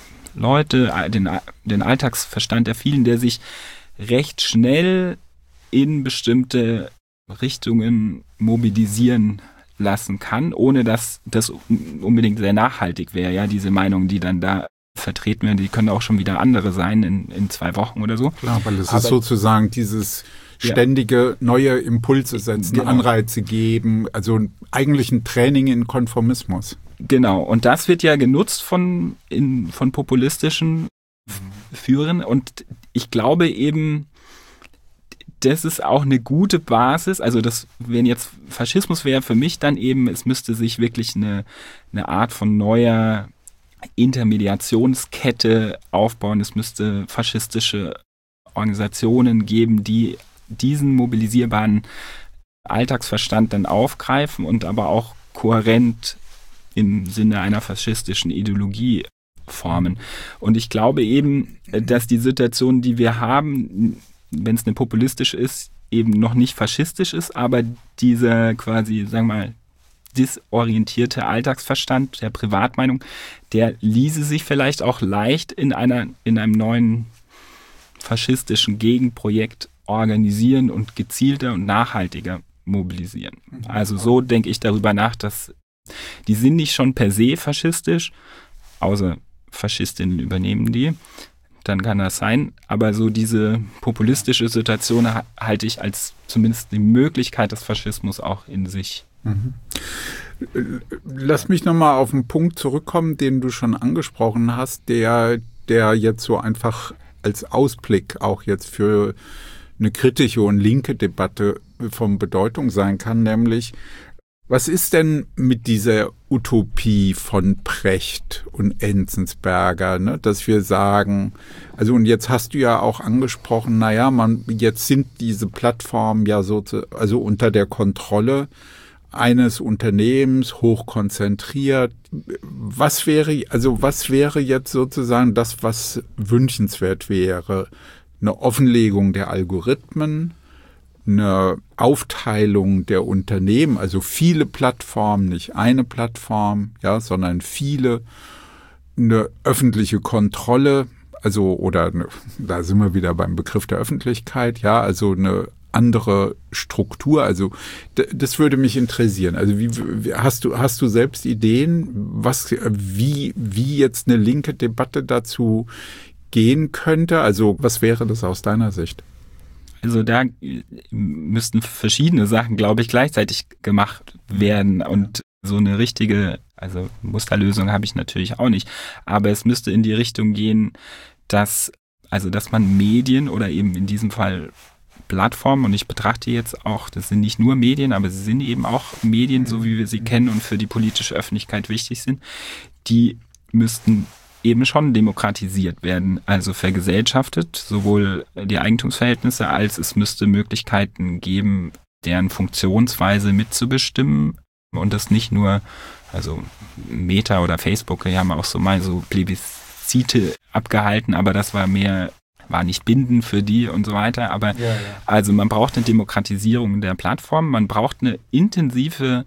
S3: Leute, den, den Alltagsverstand der vielen, der sich recht schnell in bestimmte Richtungen mobilisieren lassen kann, ohne dass das unbedingt sehr nachhaltig wäre. Ja, diese Meinungen, die dann da vertreten werden, die können auch schon wieder andere sein in, in zwei Wochen oder so.
S2: Klar, weil es Aber, ist sozusagen dieses ständige ja. neue Impulse setzen, genau. Anreize geben, also eigentlich ein Training in Konformismus.
S3: Genau, und das wird ja genutzt von, in, von populistischen mhm. Führern, und ich glaube eben, das ist auch eine gute Basis, also das, wenn jetzt Faschismus wäre für mich dann eben, es müsste sich wirklich eine, eine Art von neuer Intermediationskette aufbauen, es müsste faschistische Organisationen geben, die diesen mobilisierbaren Alltagsverstand dann aufgreifen und aber auch kohärent im Sinne einer faschistischen Ideologie formen. Und ich glaube eben, dass die Situation, die wir haben, wenn es eine populistische ist, eben noch nicht faschistisch ist, aber dieser quasi, sagen wir mal, disorientierte Alltagsverstand der Privatmeinung, der ließe sich vielleicht auch leicht in einer, in einem neuen faschistischen Gegenprojekt organisieren und gezielter und nachhaltiger mobilisieren. Also so denke ich darüber nach, dass die sind nicht schon per se faschistisch, außer Faschistinnen übernehmen die. dann kann das sein. Aber so diese populistische Situation halte ich als zumindest die Möglichkeit des Faschismus auch in sich.
S2: Mhm. Lass mich nochmal auf einen Punkt zurückkommen, den du schon angesprochen hast, der, der jetzt so einfach als Ausblick auch jetzt für eine kritische und linke Debatte von Bedeutung sein kann, nämlich was ist denn mit dieser Utopie von Precht und Enzensberger, ne, dass wir sagen, also und jetzt hast du ja auch angesprochen, naja, man, jetzt sind diese Plattformen ja so, also unter der Kontrolle eines Unternehmens hoch konzentriert. Was wäre, also was wäre jetzt sozusagen das, was wünschenswert wäre? Eine Offenlegung der Algorithmen, eine Aufteilung der Unternehmen, also viele Plattformen, nicht eine Plattform, ja, sondern viele, eine öffentliche Kontrolle, also oder eine, da sind wir wieder beim Begriff der Öffentlichkeit, ja, also eine andere Struktur, also d- das würde mich interessieren. Also wie, wie hast du hast du selbst Ideen, was wie wie jetzt eine linke Debatte dazu gehen könnte? Also was wäre das aus deiner Sicht?
S3: Also da müssten verschiedene Sachen, glaube ich, gleichzeitig gemacht werden und so eine richtige, also Musterlösung habe ich natürlich auch nicht, aber es müsste in die Richtung gehen, dass, also dass man Medien oder eben in diesem Fall Plattformen, und ich betrachte jetzt auch, das sind nicht nur Medien, aber sie sind eben auch Medien, so wie wir sie kennen und für die politische Öffentlichkeit wichtig sind, die müssten eben schon demokratisiert werden, also vergesellschaftet, sowohl die Eigentumsverhältnisse, als es müsste Möglichkeiten geben, deren Funktionsweise mitzubestimmen und das nicht nur, also Meta oder Facebook, die haben auch so mal so Plebiszite abgehalten, aber das war mehr, war nicht bindend für die und so weiter, aber ja, ja. Also man braucht eine Demokratisierung der Plattform, man braucht eine intensive,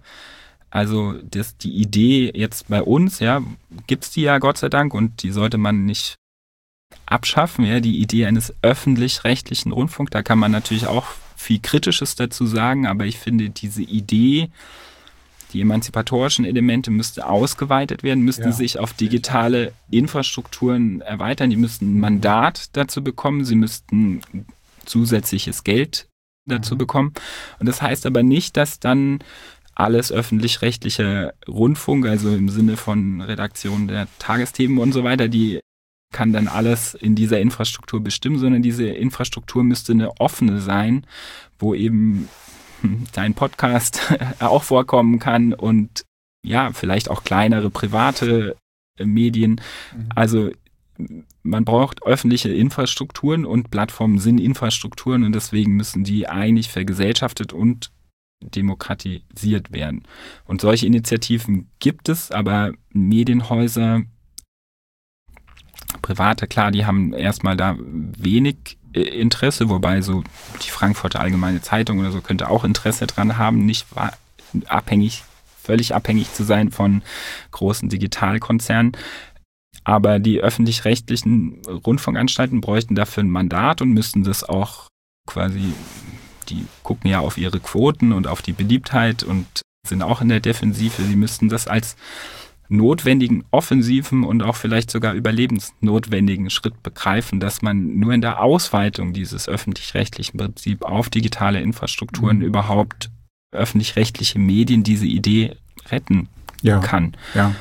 S3: also das, die Idee jetzt bei uns, ja, gibt's die ja Gott sei Dank und die sollte man nicht abschaffen, ja, die Idee eines öffentlich-rechtlichen Rundfunks, da kann man natürlich auch viel Kritisches dazu sagen, aber ich finde diese Idee, die emanzipatorischen Elemente müsste ausgeweitet werden, müssten ja. sich auf digitale Infrastrukturen erweitern, die müssten ein Mandat dazu bekommen, sie müssten zusätzliches Geld dazu mhm. bekommen und das heißt aber nicht, dass dann alles öffentlich-rechtliche Rundfunk, also im Sinne von Redaktion der Tagesthemen und so weiter, die kann dann alles in dieser Infrastruktur bestimmen, sondern diese Infrastruktur müsste eine offene sein, wo eben dein Podcast auch vorkommen kann und ja, vielleicht auch kleinere private Medien. Mhm. Also man braucht öffentliche Infrastrukturen und Plattformen sind Infrastrukturen und deswegen müssen die eigentlich vergesellschaftet und demokratisiert werden. Und solche Initiativen gibt es, aber Medienhäuser, private, klar, die haben erstmal da wenig Interesse, wobei so die Frankfurter Allgemeine Zeitung oder so könnte auch Interesse dran haben, nicht abhängig, völlig abhängig zu sein von großen Digitalkonzernen. Aber die öffentlich-rechtlichen Rundfunkanstalten bräuchten dafür ein Mandat und müssten das auch quasi, die gucken ja auf ihre Quoten und auf die Beliebtheit und sind auch in der Defensive. Sie müssten das als notwendigen, offensiven und auch vielleicht sogar überlebensnotwendigen Schritt begreifen, dass man nur in der Ausweitung dieses öffentlich-rechtlichen Prinzips auf digitale Infrastrukturen mhm. überhaupt öffentlich-rechtliche Medien diese Idee retten
S2: ja.
S3: kann.
S2: Ja.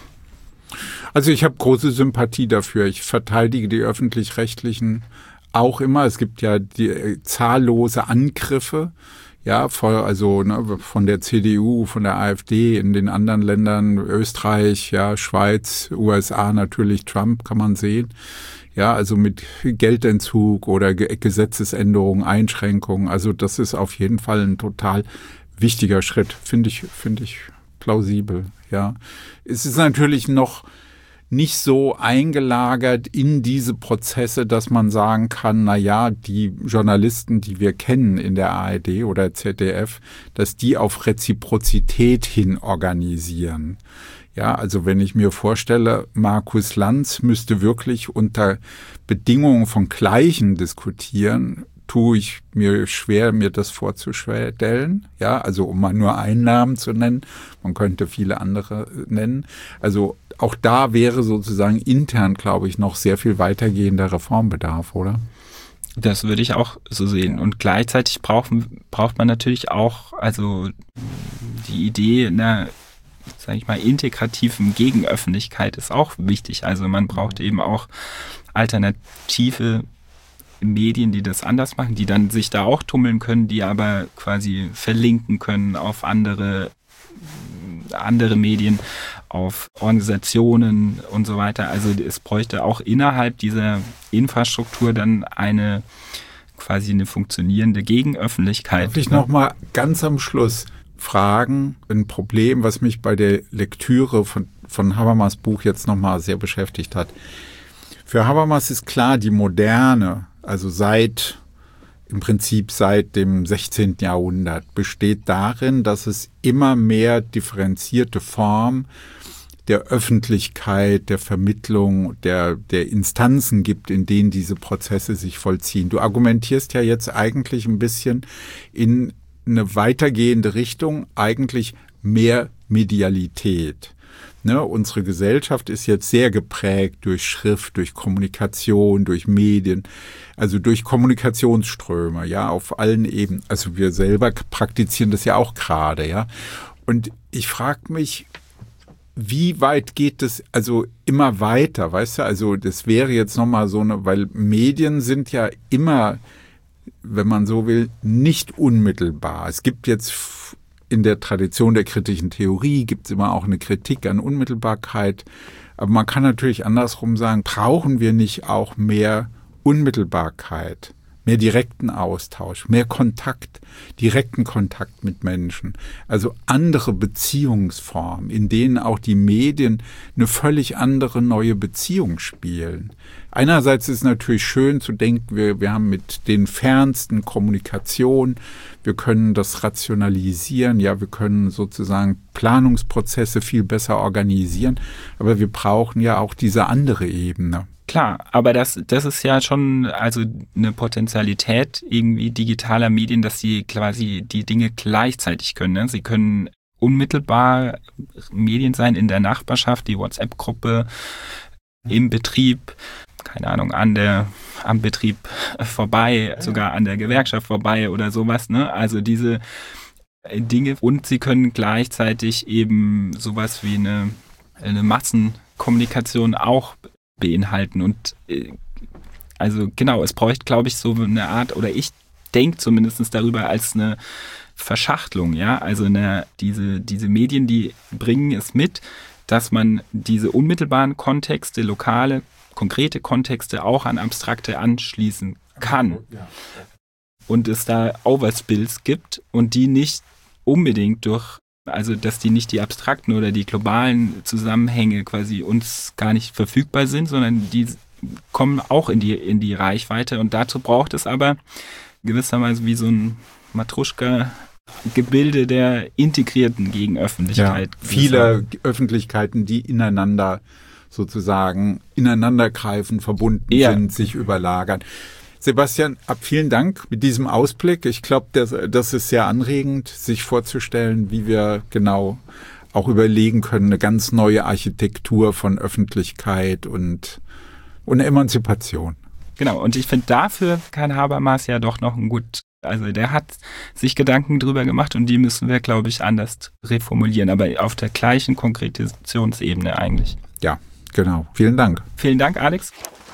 S2: Also ich habe große Sympathie dafür. Ich verteidige die öffentlich-rechtlichen auch immer. Es gibt ja die äh, zahllose Angriffe, ja, voll, also ne, von der C D U, von der AfD in den anderen Ländern, Österreich, ja, Schweiz, U S A natürlich, Trump kann man sehen. Ja, also mit Geldentzug oder Ge- Gesetzesänderungen, Einschränkungen. Also das ist auf jeden Fall ein total wichtiger Schritt, finde ich, finde ich plausibel. Ja, es ist natürlich noch nicht so eingelagert in diese Prozesse, dass man sagen kann, na ja, die Journalisten, die wir kennen in der A R D oder Z D F, dass die auf Reziprozität hin organisieren. Ja, also wenn ich mir vorstelle, Markus Lanz müsste wirklich unter Bedingungen von Gleichen diskutieren, tue ich mir schwer, mir das vorzustellen. Ja, also um mal nur einen Namen zu nennen, man könnte viele andere nennen. Also auch da wäre sozusagen intern, glaube ich, noch sehr viel weitergehender Reformbedarf, oder?
S3: Das würde ich auch so sehen. Und gleichzeitig braucht, braucht man natürlich auch, also die Idee einer, sage ich mal, integrativen Gegenöffentlichkeit ist auch wichtig. Also man braucht eben auch alternative Medien, die das anders machen, die dann sich da auch tummeln können, die aber quasi verlinken können auf andere, andere Medien, auf Organisationen und so weiter. Also es bräuchte auch innerhalb dieser Infrastruktur dann eine quasi eine funktionierende Gegenöffentlichkeit.
S2: Darf ich noch mal ganz am Schluss fragen, ein Problem, was mich bei der Lektüre von, von Habermas Buch jetzt noch mal sehr beschäftigt hat. Für Habermas ist klar, die Moderne, also seit im Prinzip seit dem sechzehnten Jahrhundert, besteht darin, dass es immer mehr differenzierte Formen der Öffentlichkeit, der Vermittlung, der, der Instanzen gibt, in denen diese Prozesse sich vollziehen. Du argumentierst ja jetzt eigentlich ein bisschen in eine weitergehende Richtung, eigentlich mehr Medialität. Ne, unsere Gesellschaft ist jetzt sehr geprägt durch Schrift, durch Kommunikation, durch Medien, also durch Kommunikationsströme, ja, auf allen Ebenen. Also wir selber praktizieren das ja auch gerade, ja. Und ich frage mich, wie weit geht es, also immer weiter, weißt du, also das wäre jetzt nochmal so eine, weil Medien sind ja immer, wenn man so will, nicht unmittelbar. Es gibt jetzt in der Tradition der kritischen Theorie gibt es immer auch eine Kritik an Unmittelbarkeit. Aber man kann natürlich andersrum sagen, brauchen wir nicht auch mehr Unmittelbarkeit, mehr direkten Austausch, mehr Kontakt, direkten Kontakt mit Menschen. Also andere Beziehungsformen, in denen auch die Medien eine völlig andere neue Beziehung spielen. Einerseits ist es natürlich schön zu denken, wir, wir haben mit den fernsten Kommunikation, wir können das rationalisieren, ja, wir können sozusagen Planungsprozesse viel besser organisieren, aber wir brauchen ja auch diese andere Ebene.
S3: Klar, aber das, das ist ja schon also eine Potenzialität irgendwie digitaler Medien, dass sie quasi die Dinge gleichzeitig können. Ne? Sie können unmittelbar Medien sein in der Nachbarschaft, die WhatsApp-Gruppe, im Betrieb, keine Ahnung, an der, am Betrieb vorbei, sogar an der Gewerkschaft vorbei oder sowas, ne? Also diese Dinge. Und sie können gleichzeitig eben sowas wie eine, eine Massenkommunikation auch beinhalten. Und also genau, es bräuchte, glaube ich, so eine Art, oder ich denke zumindest darüber als eine Verschachtelung, ja, also eine, diese, diese Medien, die bringen es mit, dass man diese unmittelbaren Kontexte, lokale, konkrete Kontexte auch an abstrakte anschließen kann. Und es da Overspills gibt und die nicht unbedingt durch, also dass die nicht die abstrakten oder die globalen Zusammenhänge quasi uns gar nicht verfügbar sind, sondern die kommen auch in die, in die Reichweite. Und dazu braucht es aber gewissermaßen wie so ein Matruschka-Gebilde der integrierten Gegenöffentlichkeit.
S2: Ja, viele Öffentlichkeiten, die ineinander sozusagen ineinandergreifen, verbunden ja. sind, sich überlagern. Sebastian, vielen Dank mit diesem Ausblick. Ich glaube, das, das ist sehr anregend, sich vorzustellen, wie wir genau auch überlegen können, eine ganz neue Architektur von Öffentlichkeit und, und Emanzipation.
S3: Genau, und ich finde, dafür kann Habermas ja doch noch ein gut, also der hat sich Gedanken drüber gemacht und die müssen wir, glaube ich, anders reformulieren, aber auf der gleichen Konkretisationsebene eigentlich.
S2: Ja, genau. Vielen Dank.
S3: Vielen Dank, Alex.